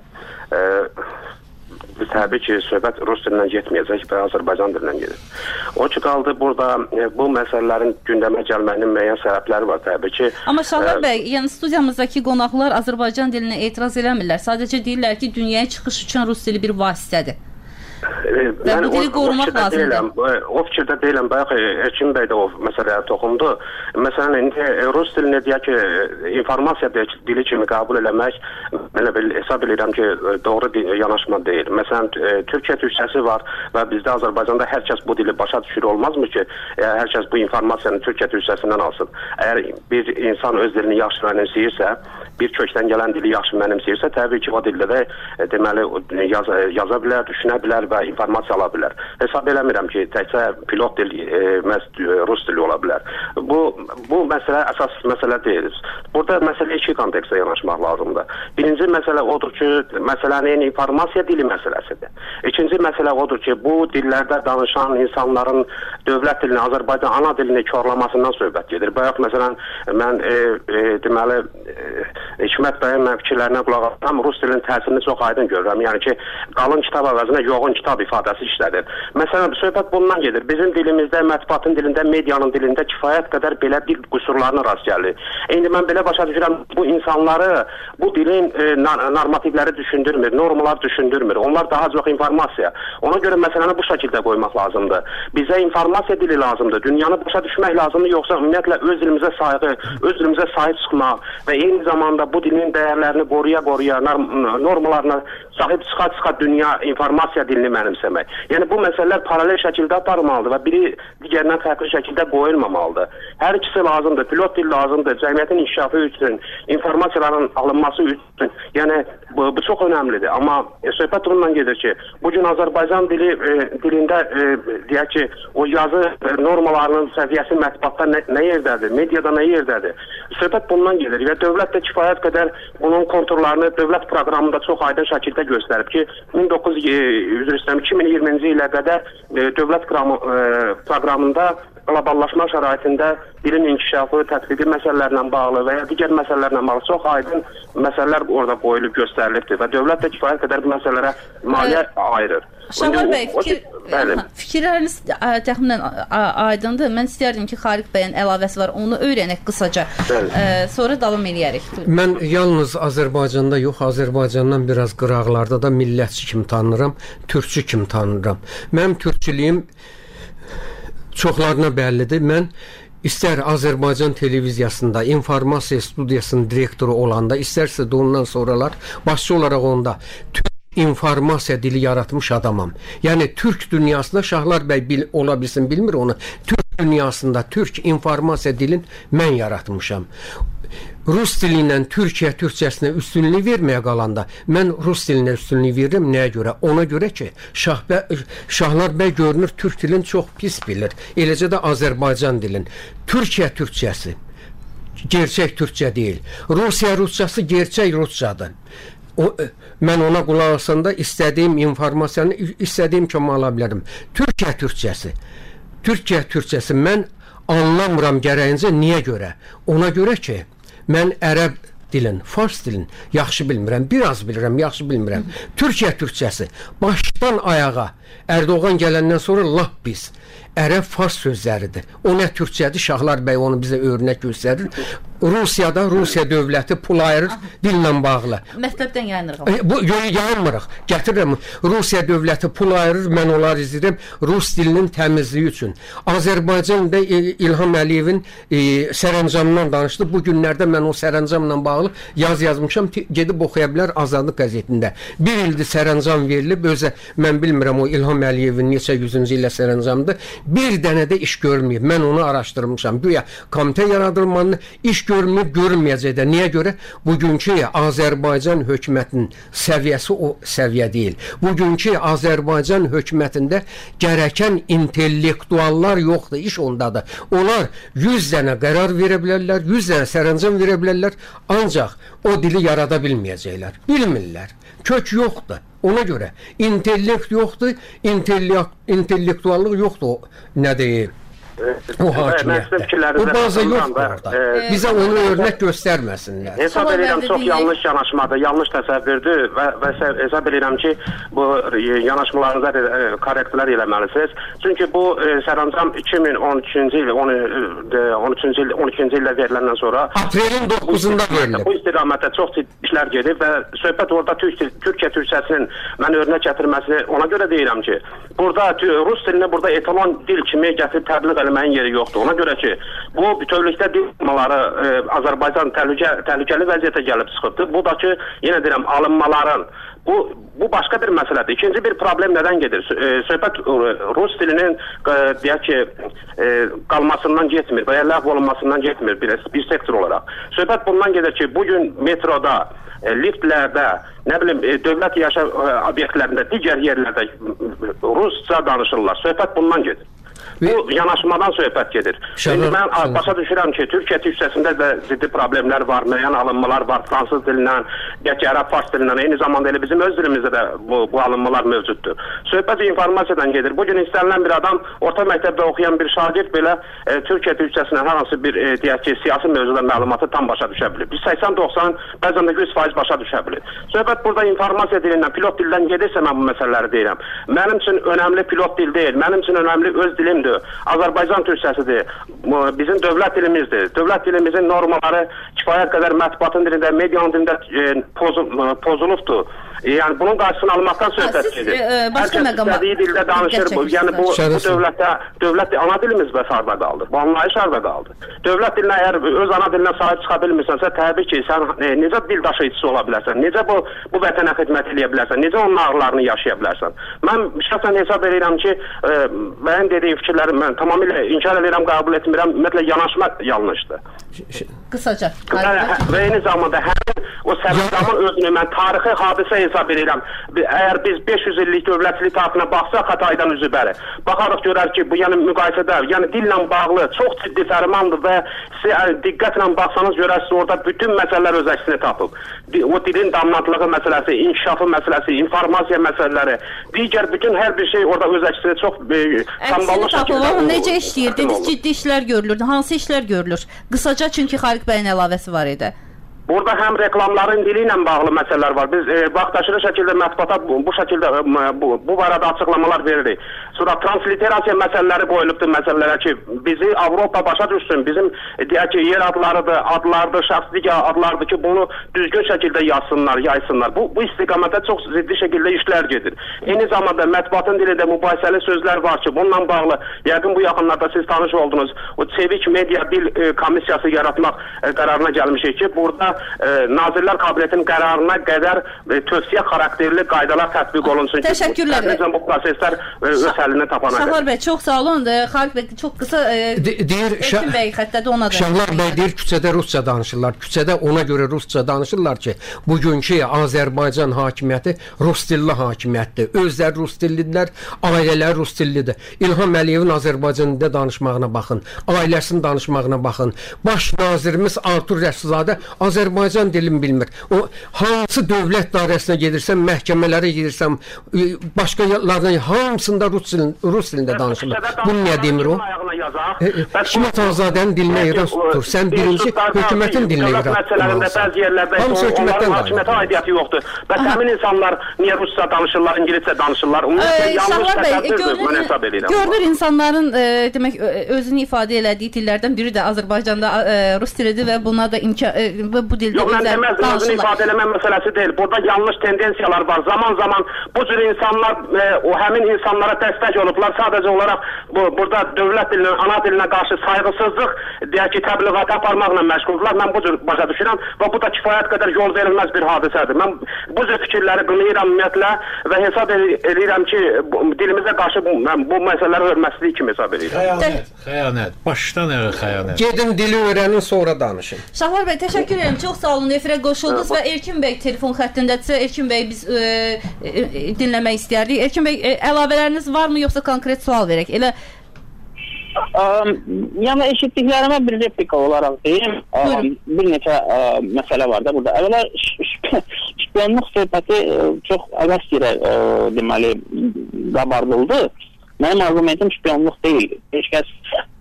təbii ki, söhbət Rus dilindən getməyəcək və Azərbaycan dilindən gedir. O ki, qaldı burada bu məsələlərin gündəmə gəlməyinin müəyyən səbəbləri var təbii ki. Amma Şahlar bəy, yəni studiyamızdakı qonaqlar Azərbaycan dilinə etiraz eləmirlər. Sadəcə deyirlər ki, dünyaya çıxış üçün Rus dili bir vasitədir. Və bu dili qorumaq lazımdır. O fikirdə deyiləm. Bayaq Elkin bəy də o məsələyə toxundu. Məsələn, indi Rus dilini deyək ki, informasiya dili kimi qəbul eləmək, mən hesab edirəm ki, doğru yanaşma deyil. Məsələn, Türkiyə türkçəsi var və bizdə Azərbaycanda hər kəs bu dili başa düşür, olmazmı ki, hər kəs bu informasiyanı Türkiyə türkçəsindən alsın. Əgər bir insan öz dilini yaxşı mənimsəyirsə, bir kökdən gələn dili yaxşı mənimsəyirsə, təbii ki, o dildə də deməli yaza bilər, düşünə bilər və informasiya ala bilər. Hesab eləmirəm ki, təkcə pilot dil Rus dili ola bilər. Bu məsələ əsas məsələ deyil. Burada məsələ iki kontekstə yanaşmaq lazımdır. Birinci məsələ odur ki, məsələnin informasiya dili məsələsidir. İkinci məsələ odur ki, bu dillərdə danışan insanların dövlət dilini, Azərbaycan ana dilini korlamasından söhbət gedir. Bayaq məsələn, mən deməli Hikmət bəyin fikirlərinə qulaq asam, Rus dilinin təsirini çox aydın görürəm. Yəni ki, qalın kitab əvəzinə yoğun kitab ifadəsi işlədir. Məsələn, söhbət bundan gedir. Bizim dilimizdə, mətbuatın dilində, medianın dilində kifayət qədər belə dil qüsurlarına rast gəlir. İndi mən belə başa düşürəm, bu insanları, bu dilin normativləri düşündürmür, normalar düşündürmür. Onlar daha çox informasiya. Ona görə məsələni bu şəkildə qoymaq lazımdır. Bizə informasiya dili lazımdır. Dünyanı başa düşmək lazımdır, yoxsa ümumiyyətlə öz dilimizə sayğı, öz dilimizə sahib çıxmaq və eyni zamanda bu dilin dəyərlərini qoruya-qoruya, normalarına sahib çıxa-çıxa dünya informasiya dilini mənimsəmək. Yəni bu məsələlər paralel şəkildə aparılmalıdır və biri digərindən fərqli şəkildə qoyulmamalıdır. Hər ikisi lazımdır. Pilot dil lazımdır. Cəmiyyətin inkişafı üçün, informasiyaların alınması üçün. Yəni bu çox önəmlidir. Amma söhbət bundan gedir ki, bugün Azərbaycan dilində deyək ki, o yazı normalarının səviyyəsi mətbuatda nə yerdədir, mediada nə yerdədir? Söhbət bundan gedir və dövlət də kifayət qədər bunun konturlarını dövlət proqramında çox aydın şəkildə göstərib ki, 2020-ci ilə qədər dövlət proqramında qloballaşma şəraitində dilin inkişafı, tətbiqi məsələlərlə bağlı və ya digər məsələlərlə bağlı çox aydın məsələlər orada qoyulub göstərilibdir və dövlət də kifayət qədər bu məsələlərə maliyyə ayırır. Şahlar bəy, fikirləriniz təxminən aydındır. Mən istərdim ki, Xaliq bəyin əlavəsi var, onu öyrənək qısaca. Sonra davam eləyərik. Mən yalnız Azərbaycanda yox, Azərbaycandan biraz qıraqlarda da millətçi kimi tanınıram, türkçü kimi tanınıram. Mənim türkçülüyüm çoxlarına bəllidir. Mən İstər Azərbaycan televiziyasında, informasiya studiyasının direktoru olanda, istərsə də ondan sonralar başçı olaraq onda Türk informasiya dili yaratmış adamam. Yəni Türk dünyasında Şahlar bəy ola bilsin, bilmir onu. Türk dünyasında Türk informasiya dilin mən yaratmışam. Rus dili ilə Türkiyə türkçəsinə üstünlük verməyə qalanda mən Rus dilinə üstünlük verirəm. Nəyə görə? Ona görə ki, Şahlar bəy görünür Türk dilini çox pis bilir. Eləcə də Azərbaycan dilin. Türkiyə türkçəsi gerçək türkçə deyil. Rusiya rusçası gerçək rusçadır. Mən ona qulaq asanda istədiyim informasiyanı istədiyim kimi ala bilərəm. Türkiyə türkçəsi mən anlamıram gərəyincə. Niyə görə? Ona görə ki, mən ərəb dilin, fars dilin yaxşı bilmirəm, biraz bilirəm, yaxşı bilmirəm. Türkiyə türkçəsi başdan ayağa Erdoğan gələndən sonra lap pis. Ərəb-fars sözləridir. O nə türkçədir? Şahlar bəy onu bizə örnək göstərir. Rusiyada Rusiya dövləti pul ayırır dillə bağlı. Məktəbdən yayınırıq. Bu yayınmırıq. Gətirirəm. Rusiya dövləti pul ayırır, mən onları izləyirəm Rus dilinin təmizliyi üçün. Azərbaycanda İlham Əliyevin sərəncamından danışdı. Bu günlərdə mən o sərəncamla bağlı yazmışam. Gedib oxuya bilər Azadlıq qəzetində. Bir ildir sərəncam verilib. Özə mən bilmirəm o İlham Əliyevin neçə yüzüncü ilə sərəncamdır. Bir dənə də iş görməyib. Mən onu araşdırmışam. Güya komitə yaradılmanı iş görünüb görünməyəcək də. Niyə görə? Bugünkü Azərbaycan hökumətinin səviyyəsi o səviyyə deyil. Bugünkü Azərbaycan hökumətində gərəkən intellektuallar yoxdur. İş ondadır. Onlar 100 dənə qərar verə bilərlər, 100 dənə sərəncam verə bilərlər, ancaq o dili yarada bilməyəcəklər. Bilmirlər. Kök yoxdur. Ona görə intellekt yoxdur, intellektuallıq yoxdur. Nə deyir? O hakimiyyətdə. O baza yoxdur orada. Bizə onu örnək göstərməsinlər. Hesab edirəm, çox yanlış yanaşmadır, yanlış təsəvvürdür və hesab edirəm ki, bu yanaşmalarınıza korrektlər eləməlisiniz. Çünki bu sərəncam 2013-cü il, 12-ci ildə veriləndən sonra aprelin 9-unda verilib. Bu istiqamətdə çox ciddi işlər gedib və söhbət orada Türkiyə türkçəsinin mən örnək gətirməsini ona görə deyirəm ki, burada Rus dilini burada etalon dil kimi gətirib təbliğ eləməyin yeri yoxdur. Ona görə ki, bu bütövlükdə dil alınmaları Azərbaycan təhlükəli vəziyyətə gəlib çıxıbdır. Bu da ki, yenə deyirəm, alınmaların bu başqa bir məsələdir. İkinci bir problem nədən gedir? Söhbət Rus dilinin deyək ki, qalmasından getmir və ya ləğv olunmasından getmir bir sektor olaraq. Söhbət bundan gedir ki, bugün metroda, liftlərdə, nə bilim, dövlət yaşam obyektlərində, digər yerlərdə Rusca danışırlar. Söhbət bundan gedir. Bu yanaşmadan söhbət gedir. Şimdi mən başa düşürəm ki, Türkiyə türkçəsində də ciddi problemlər var, müəyyən alınmalar var, fransız dilindən, ərəb fars dilindən, eyni zamanda elə bizim öz dilimizdə də bu alınmalar mövcuddur. Söhbət informasiyadan gedir. Bugün istənilən bir adam, orta məktəbdə oxuyan bir şagird belə Türkiyə türkçəsindən hər hansı bir, deyək ki, siyasi mövzuda məlumatı tam başa düşə bilir. Biz 80-90, bəzən də 100% başa düşə bilir. Söhbət burada informasiya dilindən, pilot dildən gedirsə mən bu məsələləri deyirəm. Mənim üçün önəmli pilot dil deyil, mənim üçün önəmli öz dilimdir. Azərbaycan türkçəsidir. Bizim dövlət dilimizdir. Dövlət dilimizin normaları kifayət qədər mətbuatın dilində, medianın dilində pozulubdur. Yəni bunun qarşısını almaqdan söhbət gedir. Hər kəs istədiyi dildə danışır. Yəni bu dövlət ana dilimiz bəs harda qaldı? Bu anlayış harda qaldı? Dövlət dilinə əgər öz ana dilinə sahib çıxa bilmirsənsə, təbii ki, sən necə dil daşıyıcısı ola bilərsən? Necə bu vətənə xidmət edə bilərsən? Necə onun ağrılarını yaşaya bilərsən? Mən şəxsən hesab edirəm ki, mənim dediyim fikirləri mən tamamilə inkar edirəm, qəbul etmirəm. Ümumiyyətlə yanaşma yanlışdır. Qısaca. Və eyni zamanda həmin o sərəncamın özünü mən tarixi hadisə hesab edirəm. Əgər biz 500 illik dövlətçilik tarixinə baxsaq Xataydan üzübəri, baxarıq görər ki, bu yəni müqayisədə, yəni dillə bağlı çox ciddi fərmandır və diqqətlə baxsanız görərsiniz orada bütün məsələlər öz əksini tapıb. O dilin damlatlığı məsələsi, inkişafı məsələsi, informasiya məsələləri, digər bütün hər bir şey orada öz əksini çox samballı şəkildə. Necə işləyir? Dediniz ciddi işlər görülür. Hansı işlər görülür? Qısaca, çünki Xaliq bəyin əlavəsi var idi. Burada həm reklamların dili ilə bağlı məsələlər var. Biz vaxtaşırı şəkildə mətbuata bu şəkildə bu barədə açıqlamalar veririk. Sonra transliterasiya məsələləri qoyulubdur məsələlərə ki, bizi Avropa başa düşsün. Bizim deyək ki, yer adlardır, şəxsi digər adlardır ki, bunu düzgün şəkildə yazsınlar, yaysınlar. Bu istiqamətdə çox ciddi şəkildə işlər gedir. Eyni zamanda mətbuatın dilində mübahisəli sözlər var ki, bununla bağlı yəqin bu yaxınlarda siz tanış oldunuz. O Çevik Media Dil Komissiyası yaratmaq qərarına gəlmişik ki, burada Nazirlər Kabinetinin qərarına qədər tövsiyə xarakterli qaydalar tətbiq olunsun. Təşəkkürlər. Bu proseslər öz həllini tapana qədər. Şahlar bəy, çox sağ olun. Xalq bəy, çox qısa Elkin bəy xəttədə ona da. Şahlar bəy deyir, küçədə rusca danışırlar. Küçədə ona görə rusca danışırlar ki, bugünkü Azərbaycan hakimiyyəti rus dilli hakimiyyətdir. Özləri rus dillidirlər, ailələr rus dillidir. İlham Əliyevin Azərbaycan dilində danışmağına baxın, ailəsinin danışmağına baxın. Baş nazirimiz Artur Rəsulzadə Azərbaycan dilini bilmir. O hansı dövlət dairəsinə gedirsən, məhkəmələrə gedirsən, başqa yerlərdən hamısında rus dilində danışırlar. Bunu niyə demir o? Hikmət Azadənin dilinə İran tutur. Sən birinci hökumətin dilinə İran tuturmalısın. Hamısı hökumətdən hakimiyyətə aidiyyəti yoxdur. Və həmin insanlar niyə rusca danışırlar, ingiliscə danışırlar? Yanlış təsəvvürdür, mən hesab edirəm. Görünür insanların demək özünü ifadə elədiyi dillərdən biri də Azərbaycanda rus dilidir və buna da bu dildə özləri danışırlar. Yox, özünü ifadə eləmə məsələsi deyil. Burada yanlış tendensiyalar var. Zaman bu cür insanlar o həmin insanlara dəstək olublar. Sadəcə olaraq burada dövlət dilinə, ana dilinə qarşı sayğısızlıq, deyək ki, təbliğat aparmaqla məşğuldurlar. Mən bu cür başa düşürəm və bu da kifayət qədər yol verilməz bir hadisədir. Mən bu cür fikirləri qınayıram ümumiyyətlə və hesab edirəm ki, dilimizə qarşı bu məsələləri hörmətsizlik kimi hesab edirəm. Xəyanət. Başdan ayağa xəyanət. Gedin dili öyrənin, sonra danışın. Şahlar bəy, təşəkkür edirəm. Çox sağ olun. Efirə qoşuldunuz və Elkin bəy telefon xəttindədirsə, Elkin bəy biz dinləmək istəyərdik. Elkin bəy, əlavələriniz varmı, yoxsa konkret sual verək? Elə yəni eşitdiklərimə bir replika olaraq deyim. Bir neçə məsələ var da burada. Əvvəla şpiyonluq söhbəti çox əvəz yerə deməli qabardıldı. Mənim argumentim şpiyonluq deyil. Heç kəs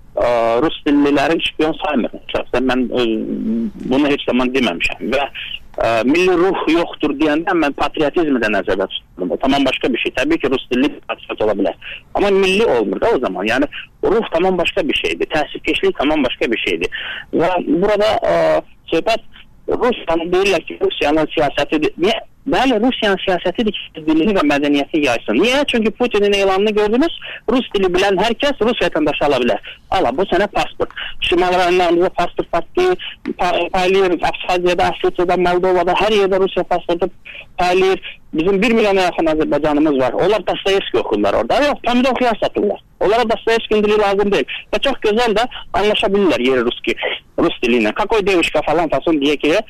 rus dilliləri şpiyon saymır. Mən bunu heç zaman deməmişəm və milli ruh yoxdur deyəndə mən patriotizmi də nəzərdə tuturum. O tamam başqa bir şey. Təbii ki, rus dilli patriot ola bilər. Amma milli olmur da o zaman. Yəni ruh tamam başqa bir şeydir. Təsirkeşlik tamam başqa bir şeydir. Və burada söhbət Rusiyanın deyirlər ki, Rusiyanın siyasətidir. Niyə? Bəli, Rusiyanın siyasətidir ki, dilini və mədəniyyəti yaysın. Niyə? Çünki Putinin elanını gördünüz, Rus dili bilən hər kəs Rus vətəndaşı ala bilər. Ala, bu sənə pasport. Şimal rayonlarımızda pasport paylayır, Abxaziyada, Ossetiyada, Moldovada, hər yerdə Rusiya pasportu paylayır. Bizim 1 milyona yaxın Azərbaycanımız var. Onlar Dostoyevski oxurlar orada. Yox, pomidor xiyar satırlar. Onlara Dostoyevski'nin dili lazım deyil. Və çox gözəl də anlaşabilirlər yeri Rus dili ilə. Kakoy devuşka falan fason diye ki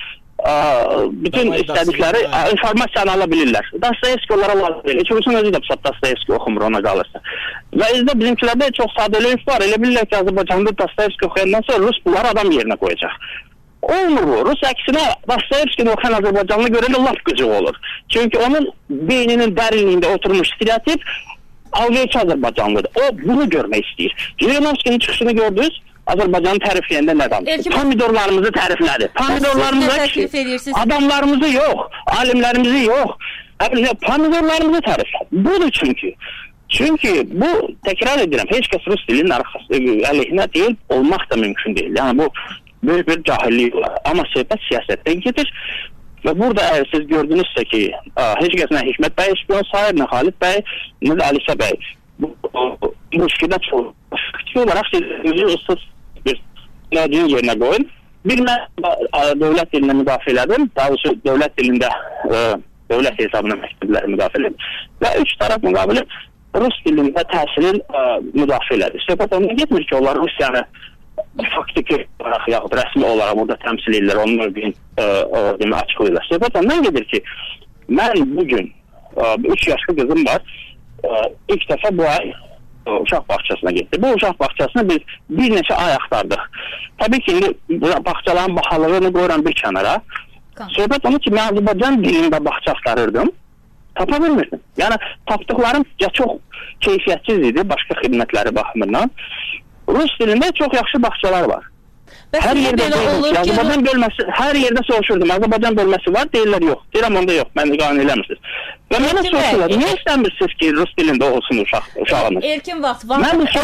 bütün istədikləri informasiyanı alabilirlər. Dostoyevski onlara lazım deyil. Üçüncüsün özü də Dostoyevski oxumur ona qalırsa. Və bizdə bizimkilərdə çox sadəliyik var. Elə bilirlər ki, Azərbaycanda Dostoyevski oxuyandan sonra Rus bunları adam yerinə qoyacaq. Olmur bu. Rus əksinə Dostoyevski'ni oxuyan Azərbaycanlı görəndə laf qıcıq olur. Çünki onun beyninin dərinliyində oturmuş stereotip algıçı Azərbaycanlıdır. O bunu görmək istəyir. Jirinovskinin çıxışını gördünüz. Azərbaycanı tərifləyəndə nə danışır? Pomidorlarımızı təriflədi. Pomidorlarımızı adamlarımızı yox, alimlərimizi yox. Pomidorlarımızı təriflədi. Budur çünki. Çünki bu, təkrar edirəm, heç kəs Rus dilinin əleyhinə deyil, olmaq da mümkün deyil. Yəni bu böyük bir cahillik var. Amma söhbət siyasətdən gedir. Və burada əgər siz gördünüzsə ki, heç kəs nə Hikmət bəy şpiyon sayır, nə Xalid bəy, nə də Alisə bəy. Bu fikirdə çox fikir olaraq siz ıssız bir nədiyin yerinə qoyun. Bir mən dövlət dilini müdafiə elədim, daha doğrusu dövlət dilində dövlət hesabına məktəbləri müdafiə elədim. Və 3 tərəf müqabili Rus dilində təhsilin müdafiə elədi. Söhbət ondan getmir ki, onlar Rusiyanı faktiki olaraq yaxud rəsmi olaraq burada təmsil edirlər, onun mövqeyin açıqlayırlar. Söhbət ondan gedir ki, mən bugün 3 yaşlı qızım var, ilk dəfə bu ay uşaq bağçasına getdi. Bu uşaq bağçasını biz bir neçə ay axtardıq. Təbii ki, bağçaların bahalığını qoyuram bir kənara. Söhbət onu ki, mən Azərbaycan dilində bağça axtarırdım, tapa bilmirdim. Yəni, tapdıqlarım ya çox keyfiyyətsiz idi, başqa xidmətləri baxımından. Rus dilində çox yaxşı bağçalar var. Hər yerdə Azərbaycan bölməsi, hər yerdə soruşurdum. Azərbaycan bölməsi var, deyirlər yox. Deyirəm onda yox, məni qane eləmirsiniz. Və mənə soruşurlar, niyə istəmirsiniz ki, Rus dilində olsun uşağınız? Erkin vaxt. Mən bu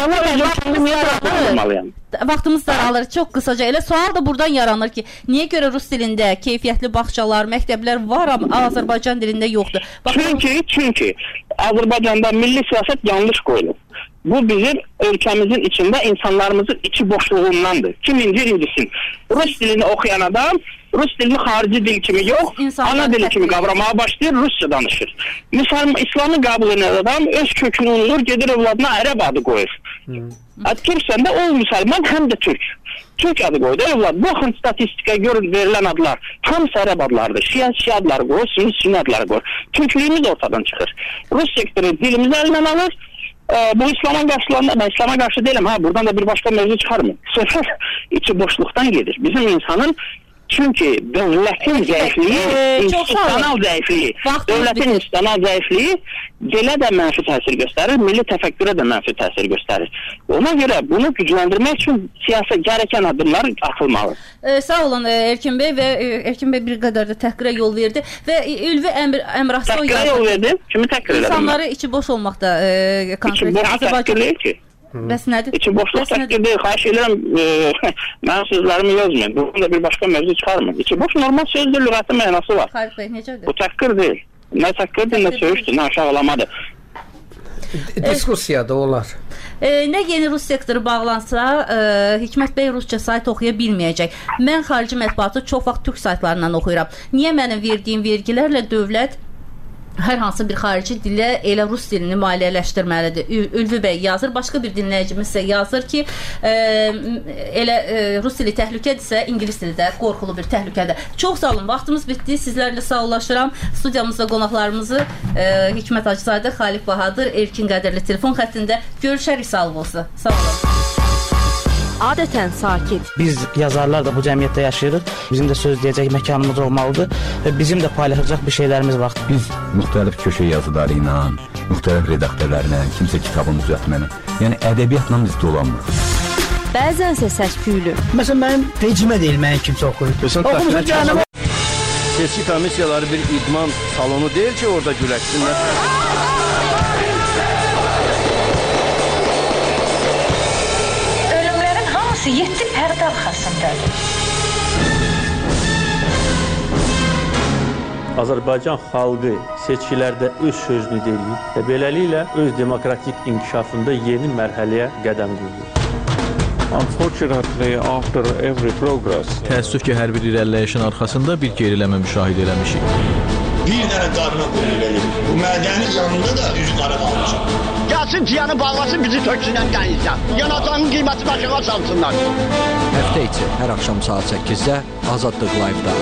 sualı vaxtımız daralır, çox qısaca. Elə sual da buradan yaranır ki, niyə görə Rus dilində keyfiyyətli bağçalar, məktəblər var, amma Azərbaycan dilində yoxdur? Çünki Azərbaycanda milli siyasət yanlış qoyulub. Bu bizim ölkəmizin içində insanlarımızın içi boşluğundandır. Kim incir incisin. Rus dilini okuyan adam Rus dilini xarici dil kimi yox, ana dili kimi qavramaya başlayır, Rusça danışır. İslamı qəbul edən adam öz kökünü unulur, gedir evladına ərəb adı qoyur. Türksən də o müsəlman həm də türk. Türk adı qoydu evlad. Baxın statistikaya görün verilən adlar. Hamısı ərəb adlardır. Şia adları qoyur, Sünni adları qoyur. Türklüyümüz ortadan çıxır. Rus sektoru dilimizi əlindən alır. Bu İslam'a qarşılarında, ben İslam'a qarşı değilim. Buradan da bir başka mevzu çıkarmıyor. Sefer içi boşluktan gelir. Bizim insanın çünkü devletin zəifliyi, institusional zəifliyi, devletin institusional zəifliyi belə də mənfi təsir göstərir, milli təfəkkürə də mənfi təsir göstərir. Ona görə bunu gücləndirmək üçün siyasi gərəkən adımlar atılmalı. Sağ olun Erkin Bey və Erkin Bey bir qədər də təhqirə yol verdi və Ülvi Əmraslan təhqirə yol verdi. Kimi təhqir elədim? İnsanları içi boş olmaqda konkret Azərbaycan ki. Bəs nədir? İçin boşluq təhqir deyil. Xahiş edirəm, mənim sözlərimi yazmayın. Bunun da bir başqa mövzu çıxarmayın. İçin boş normal sözdür, lüğəti mənası var. Xahiş Bey, necədir? Bu təhqir deyil. Nə təhqirdir, nə söyüşdür, nə aşağılamadır. Diskusiyada olar. Nə yeni Rus sektoru bağlansa, Hikmət Bey Rusça sayt oxuya bilməyəcək. Mən xarici mətbuatı çox vaxt türk saytlarından oxuyuram. Niyə mənim verdiyim vergilərlə dövlət hər hansı bir xarici dilə elə Rus dilini maliyyələşdirməlidir? Ülvi Bəy yazır, başqa bir dinləyicimiz isə yazır ki, elə Rus dili təhlükədirsə, İngilis dili də qorxulu bir təhlükədir. Çox sağ olun, vaxtımız bitdi. Sizlərlə sağollaşıram. Studiyamızda qonaqlarımızı Hikmət Hacızadə, Xalif Bahadır, Erkin Qədirli telefon xəttində görüşərik. Sağ olun. Sağ olun. Adətən sakit. Biz yazarlar da bu cəmiyyətdə yaşayırıq. Bizim də söz deyəcək məkanımız olmalıdır və bizim də paylaşacaq bir şeylərimiz var. Biz müxtəlif köşə yazıları ilə, müxtəlif redaktörlərlə, kimsə kitabın düzəltməni, yəni ədəbiyyatla biz dolanmırıq. Bəzənsə səs-küylü. Məsələn, mənim vecimə deyil, mənim kimsə oxuyur. Seçki komissiyaları bir idman salonu deyil ki, orada güləşsinlər. Ölümlərin hamısı 7 pərdə arxasındadır. Azərbaycan xalqı seçkilərdə öz sözünü deyir və beləliklə öz demokratik inkişafında yeni mərhələyə qədəm qoyur. Unfortunately, after every progress, təəssüf ki, hər bir irəliləyişin arxasında bir geriləmə müşahidə eləmişik. Bir dənə qarına qoyulur. Bu mədənin yanında da üz qara qalmışıq. Gəlsin ciyanı bağlasın, bizi töksünən dənizdən. Yanacağın qiyməti aşağı salsınlar. Həftə içi hər axşam saat 8-də Azadlıq Live-da.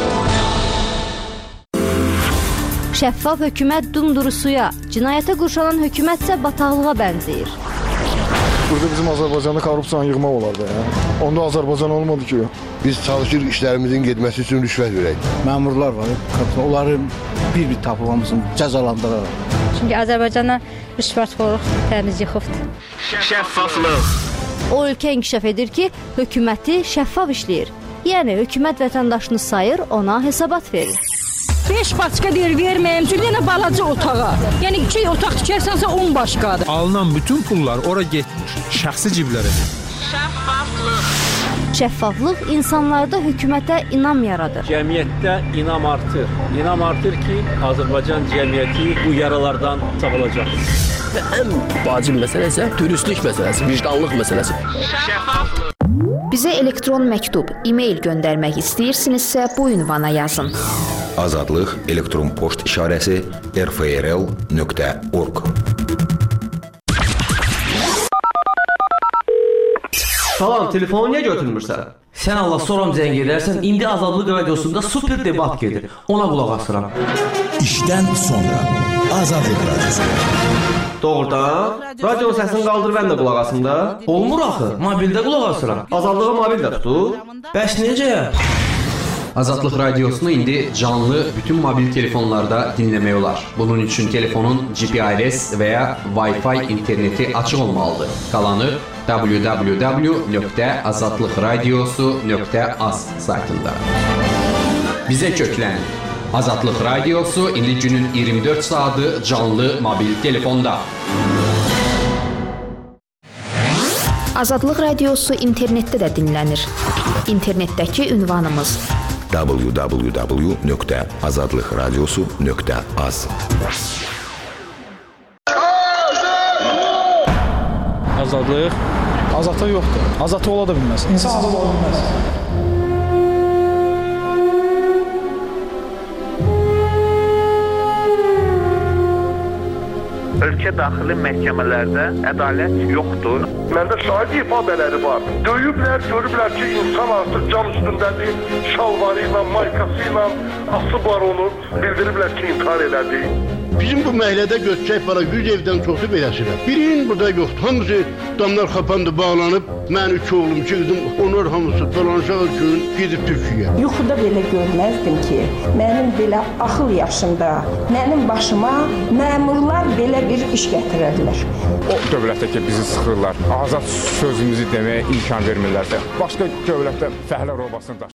Şəffaf hökumət dumduru suya, cinayətə qurşanan hökumətsə bataqlığa bənzəyir. Burada bizim Azərbaycanda korrupsiyanı yığmaq olardı. Onda Azərbaycan olmadı ki. Biz çalışırıq işlərimizin getməsi üçün rüşvət verək. Məmurlar var, onların bir tapılmamızın cəzalandıraraq. Çünki Azərbaycana rüşvətxorluq təmiz yıxıbdır. Şəffaflıq. O ölkə inkişaf edir ki, hökuməti şəffaf işləyir. Yəni hökumət vətəndaşını sayır, ona hesabat verir. 5 başqa deyir verməyim, çünki yenə balaca otağa. Yəni 2 otaq tikərsənsə 10 başqadır. Alınan bütün pullar ora getmir, şəxsi ciblərə. Şəffaflıq. Şəffaflıq insanlarda hökumətə inam yaradır. Cəmiyyətdə inam artır. İnam artır ki, Azərbaycan cəmiyyəti bu yaralardan sağolacaq. Və ən vacib məsələ isə dürüstlük məsələsi, vicdanlıq məsələsi. Şəffaflıq. Bizə elektron məktub, e-mail göndərmək istəyirsinizsə bu ünvana yazın. Azadlıq elektron poçt işarəsi rfrl.org. Salam, telefonu niyə götürmürsən? Sən Allah soram zəng edərsən, indi Azadlıq radiosunda super debat gedir. Ona qulaq asıram. İşdən sonra Azadlıq radiosu. Doğrudan? Radionun səsini qaldır, mən də qulaq asım da. Olmur axı, mobildə qulaq asıram. Azadlığı mobildə tutur. Bəs necə? Azadlıq radiosunu indi canlı bütün mobil telefonlarda dinləmək olar. Bunun üçün telefonun GPRS və ya Wi-Fi interneti açıq olmalıdır. Qalanı www.azadlıqradiosu.az saytında. Bizə köklən. Azadlıq radiosu indi günün 24 saatı canlı mobil telefonda. Azadlıq radiosu internetdə də dinlənir. İnternetdəki ünvanımız www.azadlıqradiosu.az. azadlıq? Azadlıq yoxdur. Azadlıq ola da bilməz. İnsan azad ola bilməz. Ölkə daxili məhkəmələrdə ədalət yoxdur. Məndə şahid ifadələri var. Döyüblər, görüblər ki, insan artıq can üstündədir, şalvarı ilə, maykası ilə asıblar onu, bildiriblər ki, intihar elədi. Bizim bu məhəllədə götürək bana 100 evdən çoxu beləsirəm. Birinin burada yoxdur. Hamısı damlar xapandı, bağlanıb. Mən 3 oğlum, 2 qızım, onlar hamısı dolanacaq üçün gedib Türkiyəyə. Yuxuda belə görməzdim ki, mənim belə axıl yaşımda, mənim başıma məmurlar belə bir iş gətirərlər. O dövlətdə ki, bizi sıxırlar, azad sözümüzü deməyə imkan vermirlərsə, başqa dövlətdə fəhlə robasını daşıyır.